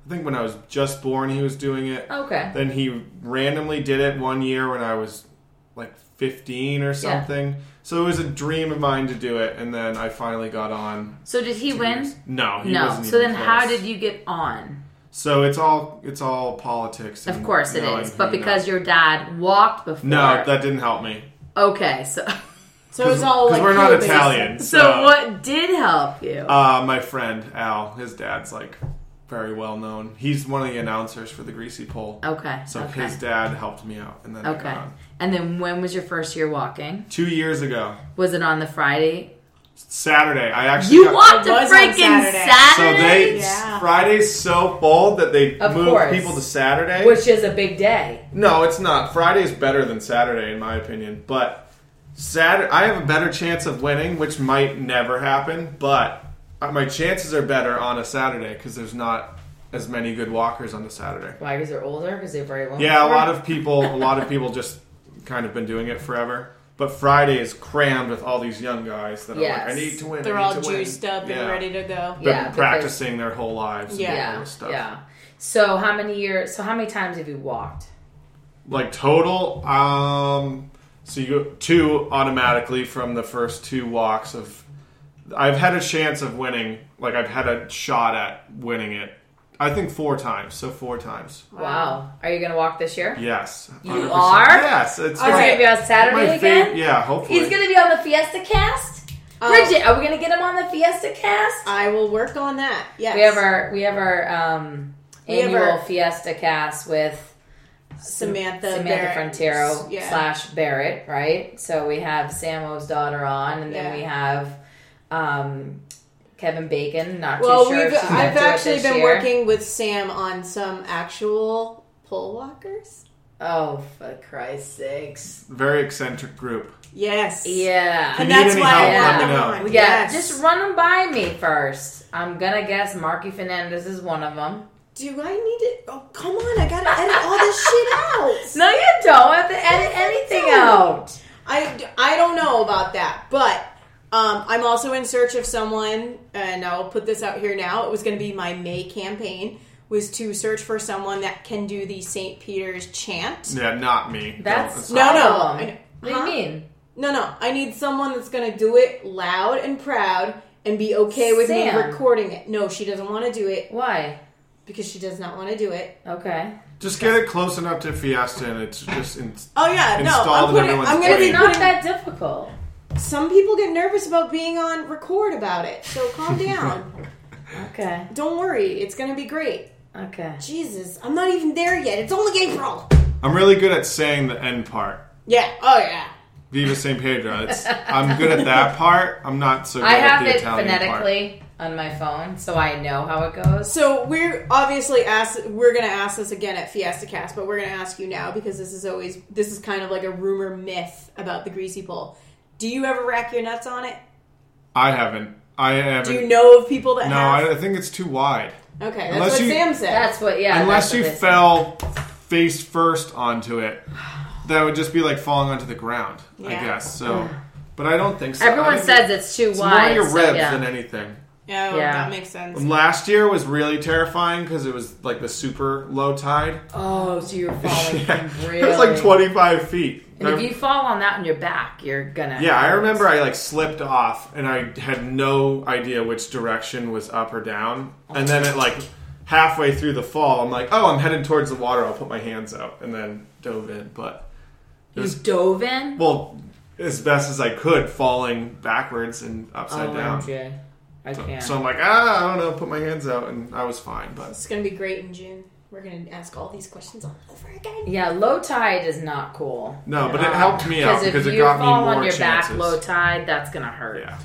I think when I was just born, he was doing it. Okay. Then he randomly did it one year when I was like fifteen or something. Yeah. So it was a dream of mine to do it, and then I finally got on. So did he win? Years. No, he no. wasn't. So even then, close. how did you get on? So it's all it's all politics. Of course it is, but because you know. your dad walked before. No, that didn't help me. Okay, so so it's all like we're not cool Italian. So, so, so what did help you? Uh, my friend Al, his dad's like very well known. He's one of the announcers for the Greasy Pole. Okay. So okay. his dad helped me out, and then I okay. got on. And then when was your first year walking? Two years ago. Was it on the Friday? Saturday. I actually you got, walked a was on freaking Saturday. Saturday. So they Yeah. Friday's so full that they Of move course. people to Saturday. Which is a big day. No, it's not. Friday's better than Saturday in my opinion, but Saturday I have a better chance of winning, which might never happen, but my chances are better on a Saturday because there's not as many good walkers on the Saturday. Why? Because they're older? Because they've already won? Yeah, a before? lot of people a lot of people just kind of been doing it forever. But Friday is crammed with all these young guys that Yes. are like, I need to win. They're I all need to win. juiced up Yeah. and ready to go. Been Yeah, because- practicing their whole lives. And Yeah. all Yeah, this stuff. yeah. So how many years, so how many times have you walked? Like total, um, so you go two automatically from the first two walks of. I've had a chance of winning. Like I've had a shot at winning it. I think four times. So four times. Wow. Are you going to walk this year? Yes. You one hundred percent. are? Yes. It's Is he going to be on Saturday my again? fav- Yeah, hopefully. He's going to be on the Fiesta Cast? Oh. Bridget, are we going to get him on the Fiesta Cast? I will work on that. Yes. We have our we have our um, We have annual our- Fiesta Cast with Samantha Samantha Barrett. Frontiero Yeah. slash Barrett, right? So we have Samo's daughter on, and then Yeah. we have um, Kevin Bacon. Not Well, too sure we've, if she's I've gonna do it actually this been year. working with Sam on some actual pole walkers. Oh, for Christ's sakes! Very eccentric group. Yes. Yeah, If you And need that's any why help, I let want me them know. on. yeah. Yes. Just run them by me first. I'm gonna guess Marky Fernandez is one of them. Do I need it? Oh, come on. I gotta edit all this shit out. No, you don't have to edit anything out. I, I don't know about that, but um, I'm also in search of someone, and I'll put this out here now. It was going to be my May campaign, was to search for someone that can do the Saint Peter's chant. Yeah, not me. That's No, No, no. problem. I know. What do Huh? you mean? No, no. I need someone that's going to do it loud and proud and be okay with Sam. me recording it. No, she doesn't want to do it Why? because she does not want to do it. Okay. Just get it close enough to Fiesta, and it's just in, Oh yeah, no. Installed I'm, in putting, everyone's I'm going to brain. be It's not putting. that difficult. Some people get nervous about being on record about it, so calm down. Okay. Don't worry, it's going to be great. Okay. Jesus, I'm not even there yet. It's only April. I'm really good at saying the end part. Yeah. Oh yeah. Viva Saint Pedro. It's, I'm good at that part. I'm not so good I at have the it Italian phonetically on my phone, so I know how it goes. So we're obviously asked. We're going to ask this again at Fiesta Cast, but we're going to ask you now because this is always this is kind of like a rumor myth about the greasy pole. Do you ever rack your nuts on it? part. I haven't. I haven't. Do you know of people that no, have? I, I think it's too wide. Okay, that's Unless what you- Sam said. That's what. Yeah. Unless that's you what they said. fell face first onto it, that would just be like falling onto the ground. I Yeah. guess so. But I don't think so. Everyone I think says it's too it's wide. more your so, ribs yeah. than anything. yeah, Yeah. that makes sense. Last year was really terrifying because it was like the super low tide. Oh, so you're falling Yeah. from really. It was like twenty-five feet. And if you fall on that on your back, you're gonna. Yeah, I hurt. remember I like slipped off and I had no idea which direction was up or down. And then it like halfway through the fall, I'm like, oh, I'm headed towards the water. I'll put my hands out and then dove in. But it You was, dove in. well, as best as I could, falling backwards and upside oh, down. M J. I So, can't. so I'm like, ah, I don't know, put my hands out, and I was fine. But It's gonna be great in June. We're gonna ask all these questions all over again. yeah, low tide is not cool. no, but it Um, helped me out because if it you got me fall more on your chances. back low tide, that's gonna hurt. Yeah,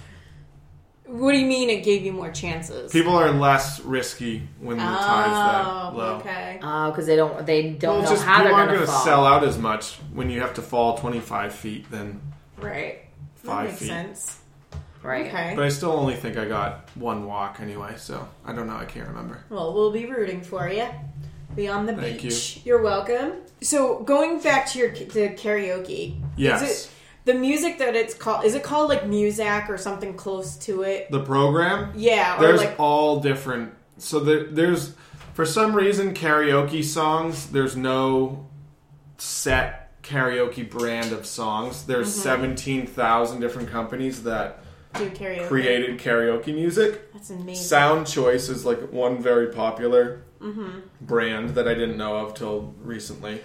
What do you mean it gave you more chances? people are less risky when the tide's that low. Oh, okay. Oh, because they don't they don't Well, know just how they're people aren't gonna going to fall. sell out as much when you have to fall twenty-five feet than Right. That five makes feet. sense. Right. Okay. But I still only think I got one walk anyway, so I don't know. I can't remember. Well, we'll be rooting for you. Be on the Thank beach. You. You're welcome. So, going back to your to karaoke. Yes. Is it the music that it's called? Is it called like Muzak or something close to it? The program, Yeah. Or there's like all different. So there, there's For some reason, karaoke songs, there's no set karaoke brand of songs. There's Mm-hmm. seventeen thousand different companies that Do karaoke. created karaoke music. That's amazing. Sound Choice is like one very popular Mm-hmm. brand that I didn't know of till recently.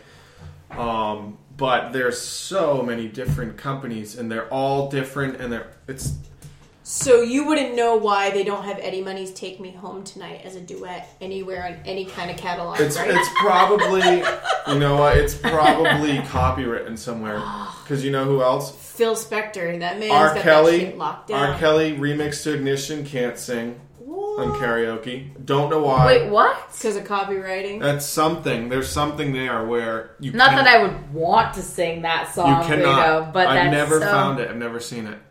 Um, but there's so many different companies, and they're all different, and they're it's So you wouldn't know why they don't have Eddie Money's "Take Me Home Tonight" as a duet anywhere on any kind of catalog, it's right? it's probably you know what it's probably copywritten somewhere because you know who else? Phil Spector. That man's R. got Kelly. that shit locked down. R. Kelly remixed to Ignition can't sing on What? karaoke. Don't know why. Wait, what? Because of copywriting. That's something. There's something there where you Not can, that I would want to sing that song, you cannot. Guido, but I've that's never so... found it. I've never seen it.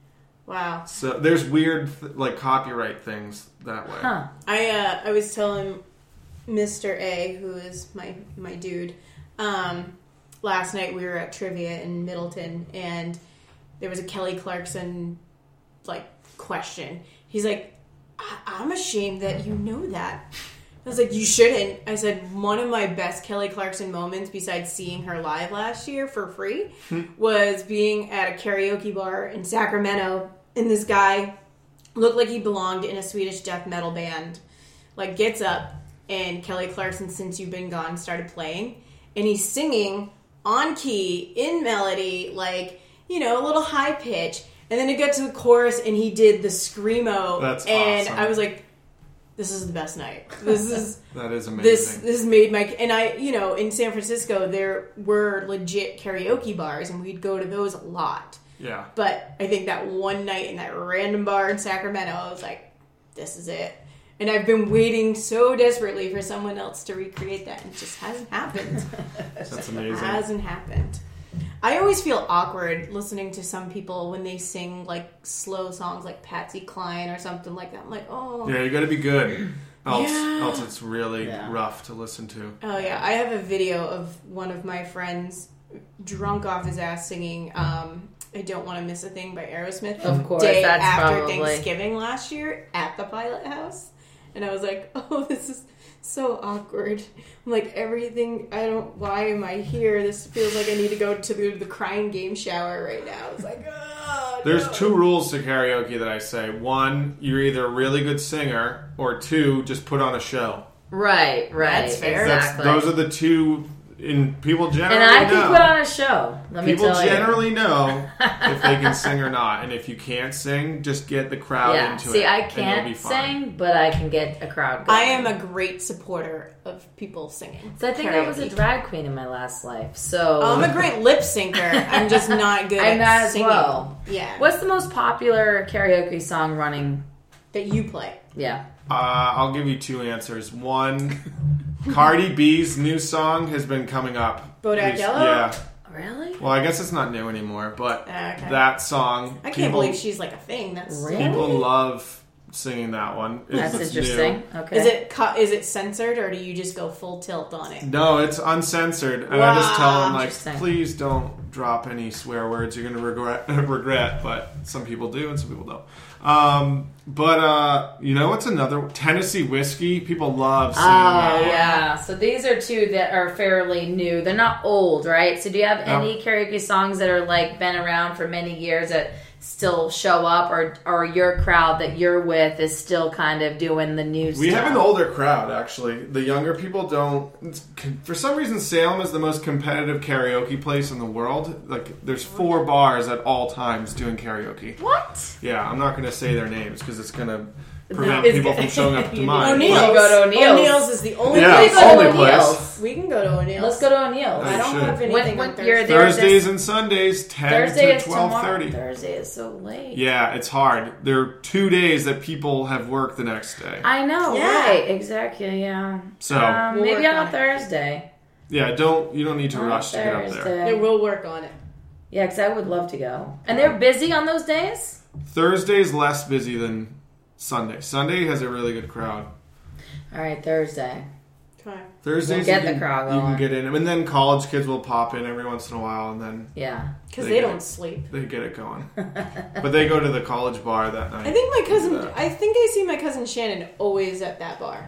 Wow. So there's weird th- like copyright things that way. Huh. I uh, I was telling Mister A, who is my my dude, um, last night we were at trivia in Middleton, and there was a Kelly Clarkson like question. He's like, I- I'm ashamed that you know that. I was like, you shouldn't. I said, one of my best Kelly Clarkson moments, besides seeing her live last year for free, was being at a karaoke bar in Sacramento, and this guy looked like he belonged in a Swedish death metal band. Like, gets up, and Kelly Clarkson, Since You've Been Gone, started playing, and he's singing on key, in melody, like, you know, a little high pitch, and then it got to the chorus, and he did the screamo, That's and awesome. I was like, this is the best night. This is... That is amazing. This this made my and I you know in San Francisco there were legit karaoke bars and we'd go to those a lot. yeah. But I think that one night in that random bar in Sacramento, I was like, this is it. And I've been waiting so desperately for someone else to recreate that, and it just hasn't happened. That's It amazing. hasn't happened. I always feel awkward listening to some people when they sing like slow songs like Patsy Cline or something like that. I'm like, oh. Yeah, you got to be good. Else, Yeah. else it's really Yeah. rough to listen to. Oh yeah, I have a video of one of my friends drunk off his ass singing um, I Don't Want to Miss a Thing by Aerosmith. Of course, day that's after probably- Thanksgiving last year at the Pilot House. And I was like, oh, this is so awkward. I'm like, everything, I don't, why am I here? This feels like I need to go to the, the crying game shower right now. It's like, oh, There's no. two rules to karaoke that I say. One, you're either a really good singer, or two, just put on a show. Right, right. That's fair. That's, Exactly. those are the two. In people generally and I know. can put on a show. Let me People tell you. generally know if they can sing or not, and if you can't sing, just get the crowd Yeah. into See, it. I and you'll be can't fine. sing, but I can get a crowd going. I am a great supporter of people singing. So I think I was a karaoke. drag queen in my last life. So I'm a great lip syncer. I'm just not good I'm at not as singing. well. Yeah. What's the most popular karaoke song running? That you play. Yeah. Uh, I'll give you two answers. One, Cardi B's new song has been coming up. Bodak Rec- Yellow? Yeah. Really? Well, I guess it's not new anymore, but Okay. that song, I can't people, believe she's like a thing. That's Really? people love singing that one. It's, That's it's interesting. new. Okay. Is it cu- is it censored or do you just go full tilt on it? No, it's uncensored, and I just tell them like, Interesting. please don't drop any swear words. You're gonna regret. regret, but some people do, and some people don't. Um, but uh, you know what's another Tennessee Whiskey? People love singing Oh, that. yeah. So these are two that are fairly new. They're not old, right? So do you have No. any karaoke songs that are like been around for many years that still show up, or or your crowd that you're with is still kind of doing the new stuff? We have an older crowd, actually. The younger people don't. it's- For some reason, Salem is the most competitive karaoke place in the world. Like, there's four bars at all times doing karaoke. What? Yeah, I'm not going to say their names because it's going to prevent It's people gonna- from showing up to You mine. O'Neill's. You go to O'Neill's. O'Neill's is the only Yeah, place. Let's go to only place. O'Neill's. We can go to O'Neill's. Let's go to O'Neill's. I I don't should. have anything When- on when Thursday. you're there- Thursdays this- and Sundays, ten Thursday to is twelve tomorrow. thirty. Thursday is so late. Yeah, it's hard. There are two days that people have work the next day. I know, Yeah. right? Exactly, yeah. So- um, We'll maybe work on on a it. Thursday. Yeah, don't you don't need to On a rush to get up there. Thursday. Yeah, we'll work on it. Yeah, because I would love to go. And they're busy on those days? Thursday's less busy than Sunday. Sunday has a really good crowd. All right, Thursday. Okay. Thursdays We'll get you the can, crowd you going. can get in, and then college kids will pop in every once in a while, and then Yeah. Because They they, get don't it. sleep. they get it going. But they go to the college bar that night. I think my cousin. Yeah. I think I see my cousin Shannon always at that bar.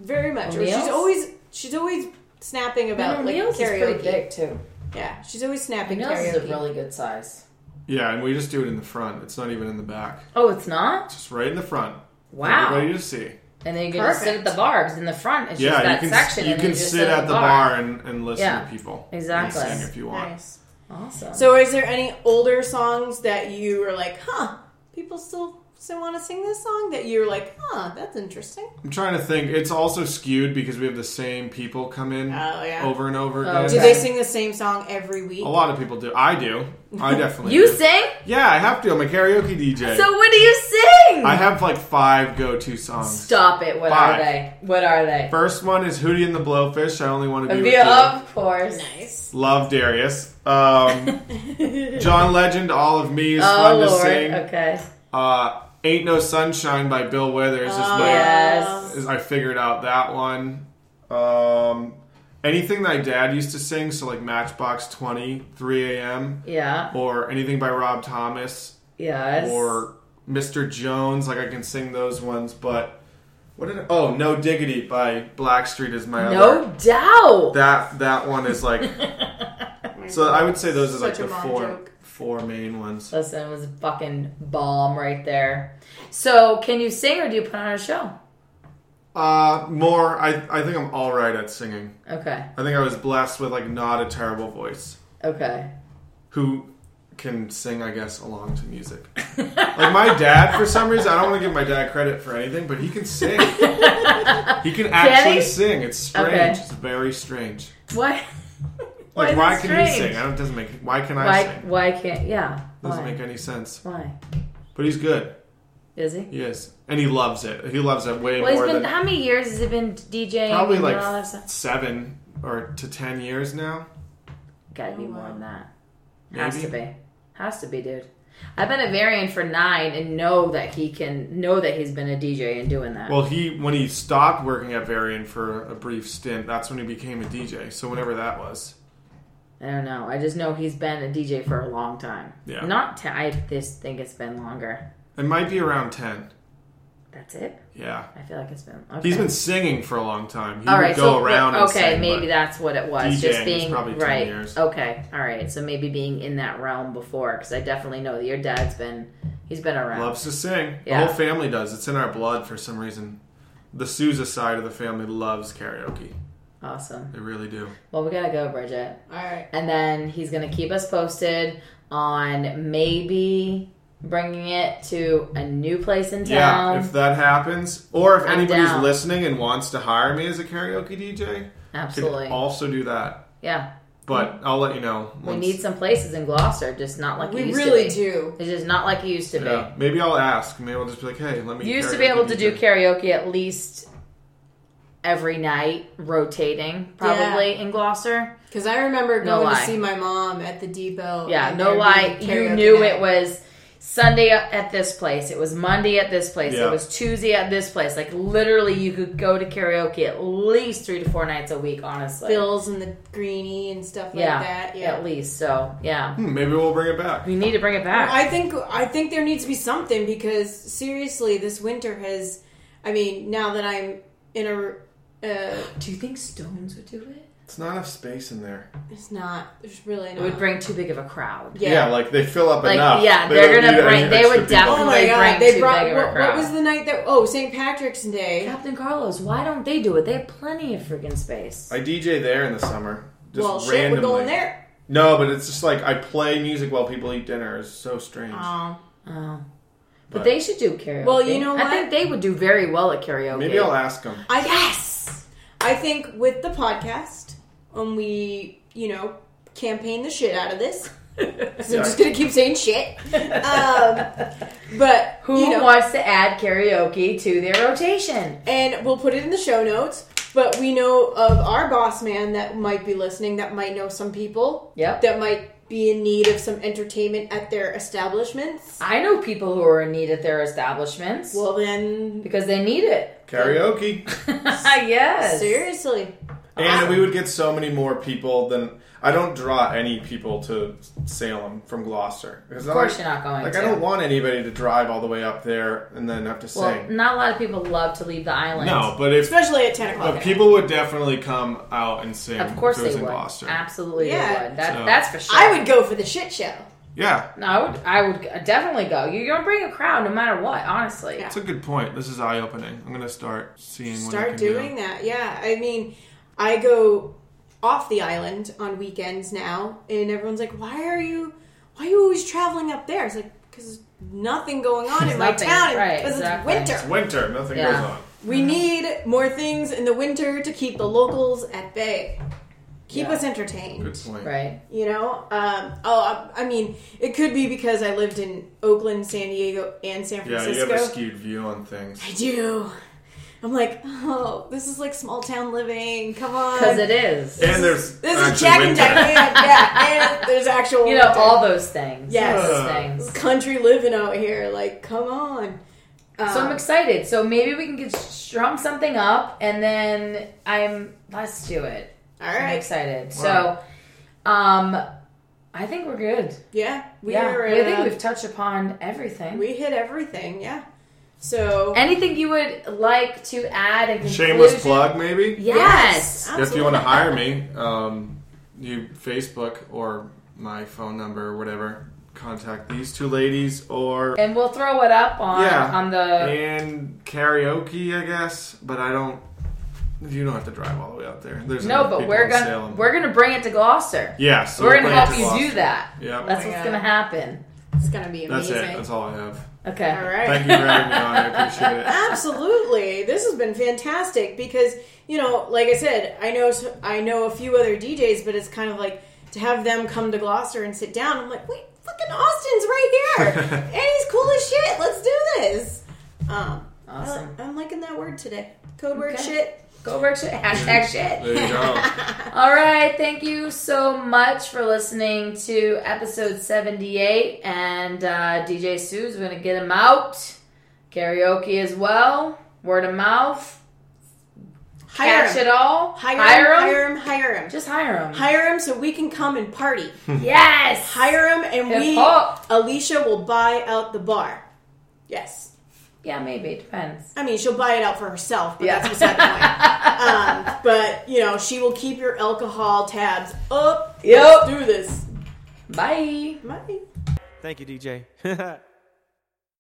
very much. Or O'Neill's? she's always she's always snapping about like O'Neill's is karaoke. pretty big too. Yeah, she's always snapping O'Neill's karaoke. is a really good size. Yeah, and we just do it in the front. It's not even in the back. Oh, it's not? It's just right in the front. Wow. For everybody to see. And then you can just sit at Perfect. the bar, 'cause in the front it's Yeah, just that you can section. you and can you just sit at the bar, and, and listen Yeah, to people. exactly. And sing if you want. Nice. Awesome. So, is there any older songs that you were like, huh, people still still want to sing this song? That you're like, huh, that's interesting. I'm trying to think. It's also skewed because we have the same people come in Oh, yeah. over and over Oh, again. okay. Do they sing the same song every week? A lot of people do. I do. I definitely you do. sing? Yeah, I have to. I'm a karaoke D J. So what do you sing? I have like five go-to songs. Stop it. What Five. are they? What are they? First one is Hootie and the Blowfish. I only want to be with Yeah, you. of course. Nice. Love Darius. Um, John Legend, All of Me is Oh, fun to Lord. sing. Okay. Uh, Ain't No Sunshine by Bill Withers is Oh, my. Yes. Is, I figured out that one. Um, anything my dad used to sing, so like Matchbox twenty, three a.m. Yeah. or anything by Rob Thomas Yes. or Mister Jones. Like I can sing those ones, but what did I, oh No Diggity by Blackstreet is my No other. doubt. That that one is like. So I would say those are like Such a the mom four joke. four main ones. Listen, it was a fucking bomb right there. So, can you sing or do you put on a show? Uh, more. I I think I'm all right at singing. Okay. I think I was blessed with like not a terrible voice. Okay. Who can sing, I guess, along to music. Like my dad, for some reason, I don't want to give my dad credit for anything, but he can sing. He can actually he? sing. It's strange. Okay. It's very strange. Why? Like, is why it can strange? he sing? I don't. Doesn't make. Why can I Why? sing? Why can't? Yeah. Doesn't Why? make any sense. Why? But he's good. Is he? He is, and he loves it. He loves it way Well, he's more been. than How many years has he been DJing? probably and like all that stuff? seven or to ten years now. Gotta be Oh, more wow. than that. Has Maybe. to be. Has to be, dude. I've been a Varian for nine and know that he can know that he's been a D J and doing that. Well, he when he stopped working at Varian for a brief stint, that's when he became a D J. So whenever that was. I don't know. I just know he's been a D J for a long time. Yeah. Not ten. I just think it's been longer. It might be around ten. That's it. Yeah. I feel like it's been. Okay. He's been singing for a long time. He All would right, go so around and okay, sing, maybe but that's what it was. DJing Just is being probably ten right. years. Okay, all right. So maybe being in that realm before, because I definitely know that your dad's been he's been around. loves to sing. Yeah. The whole family does. It's in our blood for some reason. The Sousa side of the family loves karaoke. Awesome. They really do. Well, we gotta go, Bridget, All right. and then he's gonna keep us posted on maybe bringing it to a new place in Yeah, town. if that happens, or if I'm anybody's down. listening and wants to hire me as a karaoke D J, Absolutely. could also do that. Yeah. But I'll let you know. We once- need some places in Gloucester, just not like it We used really to be. do. It's just not like it used to be. Yeah, maybe I'll ask. Maybe I'll just be like, hey, let me. You used to karaoke be able to D J. do karaoke at least every night, rotating, probably in Gloucester. Because I remember No going lie. to see my mom at the depot. Yeah, and no there lie. being You karaoke knew night. it was Sunday at this place. It was Monday at this place. Yeah. It was Tuesday at this place. Like, literally, you could go to karaoke at least three to four nights a week, honestly. Bills and the greenie and stuff like yeah, that. Yeah. at least. So, yeah. Hmm, maybe we'll bring it back. We need to bring it back. I think I think there needs to be something because seriously, this winter has. I mean, now that I'm in a, uh, do you think Stones would do it? It's not enough space in there. it's not. There's really not. It would bring too big of a crowd. Yeah. Yeah, like they fill up Like, enough. yeah, They they're don't gonna need bring- any they extra would people. Oh my They god! bring They too brought. big of a What, what crowd. was the night that? Oh, Saint Patrick's Day. Captain Carlos, why don't they do it? They have plenty of freaking space. I D J there in the summer. Just Well, shit, randomly. we're going there. No, but it's just like I play music while people eat dinner. It's so strange. Oh. Oh. But, But- they should do karaoke. Well, you know I what? think they would do very well at karaoke. Maybe I'll ask them. I yes. I think with the podcast, when we, you know, campaign the shit out of this. So I'm just gonna keep saying shit. Um, but Who you know, wants to add karaoke to their rotation? and we'll put it in the show notes. But we know of our boss man that might be listening, that might know some people, Yep. that might be in need of some entertainment at their establishments. I know people who are in need at their establishments Well, then, because they need it. Karaoke. yes. seriously, And we would get so many more people than... I don't draw any people to Salem from Gloucester. Of course you're not going like, to. I don't want anybody to drive all the way up there and then have to Well, sing. not a lot of people love to leave the island. No, but if... Especially at ten o'clock. But people would definitely come out and sing Of course if it was they in would. Gloucester. Absolutely Yeah. they would. That, So- That's for sure. I would go for the shit show. Yeah. No, I would. I would definitely go. You're gonna bring a crowd no matter what. Honestly. Yeah. That's a good point. This is eye-opening. I'm going to start seeing what I Start can doing do. that. Yeah. I mean, I go off the island on weekends now, and everyone's like, "Why are you? Why are you always traveling up there?" It's like because there's nothing going on in my Nothing, town right, because exactly. it's It's winter. winter. Nothing Yeah. goes on. We need more things in the winter to keep the locals at bay, keep Yeah. us entertained. Good point. Right. You know, um, oh, I, I mean, it could be because I lived in Oakland, San Diego, and San Yeah, Francisco. you have a skewed view on things. I do. I'm like, oh, this is like small town living. Come on, Because it is. And there's this is actually Jack and winter. Diane. Yeah, and there's actual, You know, winter. all those things. Yes. All those Uh, things. country living out here. Like, come on. Um, So I'm excited. So maybe we can get strum something up, and then I'm. Let's do it. all I'm right. excited. All So, um, I think we're good. Yeah, we yeah, are. I think uh, we've touched upon everything. we hit everything. Yeah. So Anything you would like to add in conclusion? Shameless plug, maybe? Yes. Yes. If you want to hire me, um, you Facebook or my phone number or whatever, contact these two ladies or... And we'll throw it up on Yeah. on the. And karaoke, I guess, but I don't... You don't have to drive all the way out there. There's No, enough but people we're in gonna Salem. we're gonna bring it to Gloucester. Yes. We're gonna help you do that. Yeah. That's Oh my what's God. gonna happen. it's gonna be That's amazing. it. That's all I have. Okay. All right. Thank you for having me on. I appreciate it. Absolutely, this has been fantastic because you know, like I said, I know I know a few other D Js, but it's kind of like to have them come to Gloucester and sit down. I'm like, wait, fucking Austin's right here, and he's cool as shit. Let's do this. Um, Awesome. I, I'm liking that word today. Code word Okay. shit. Go work shit. Hashtag shit. There you go. All right. Thank you so much for listening to episode seventy-eight. And uh, D J Sue's going to get him out. Karaoke as well. Word of mouth. Hire Catch him. it all. Hire, hire him. him. Hire him. Hire him. Just hire him. Hire him so we can come and party. Yes. Hire him, and Hip we, hop. Alicia, will buy out the bar. Yes. Yeah, maybe. It depends. I mean, she'll buy it out for herself, but Yeah. that's beside the point. Um, but, you know, she will keep your alcohol tabs up. Yep. Let's do this. Bye. Bye. Thank you, D J.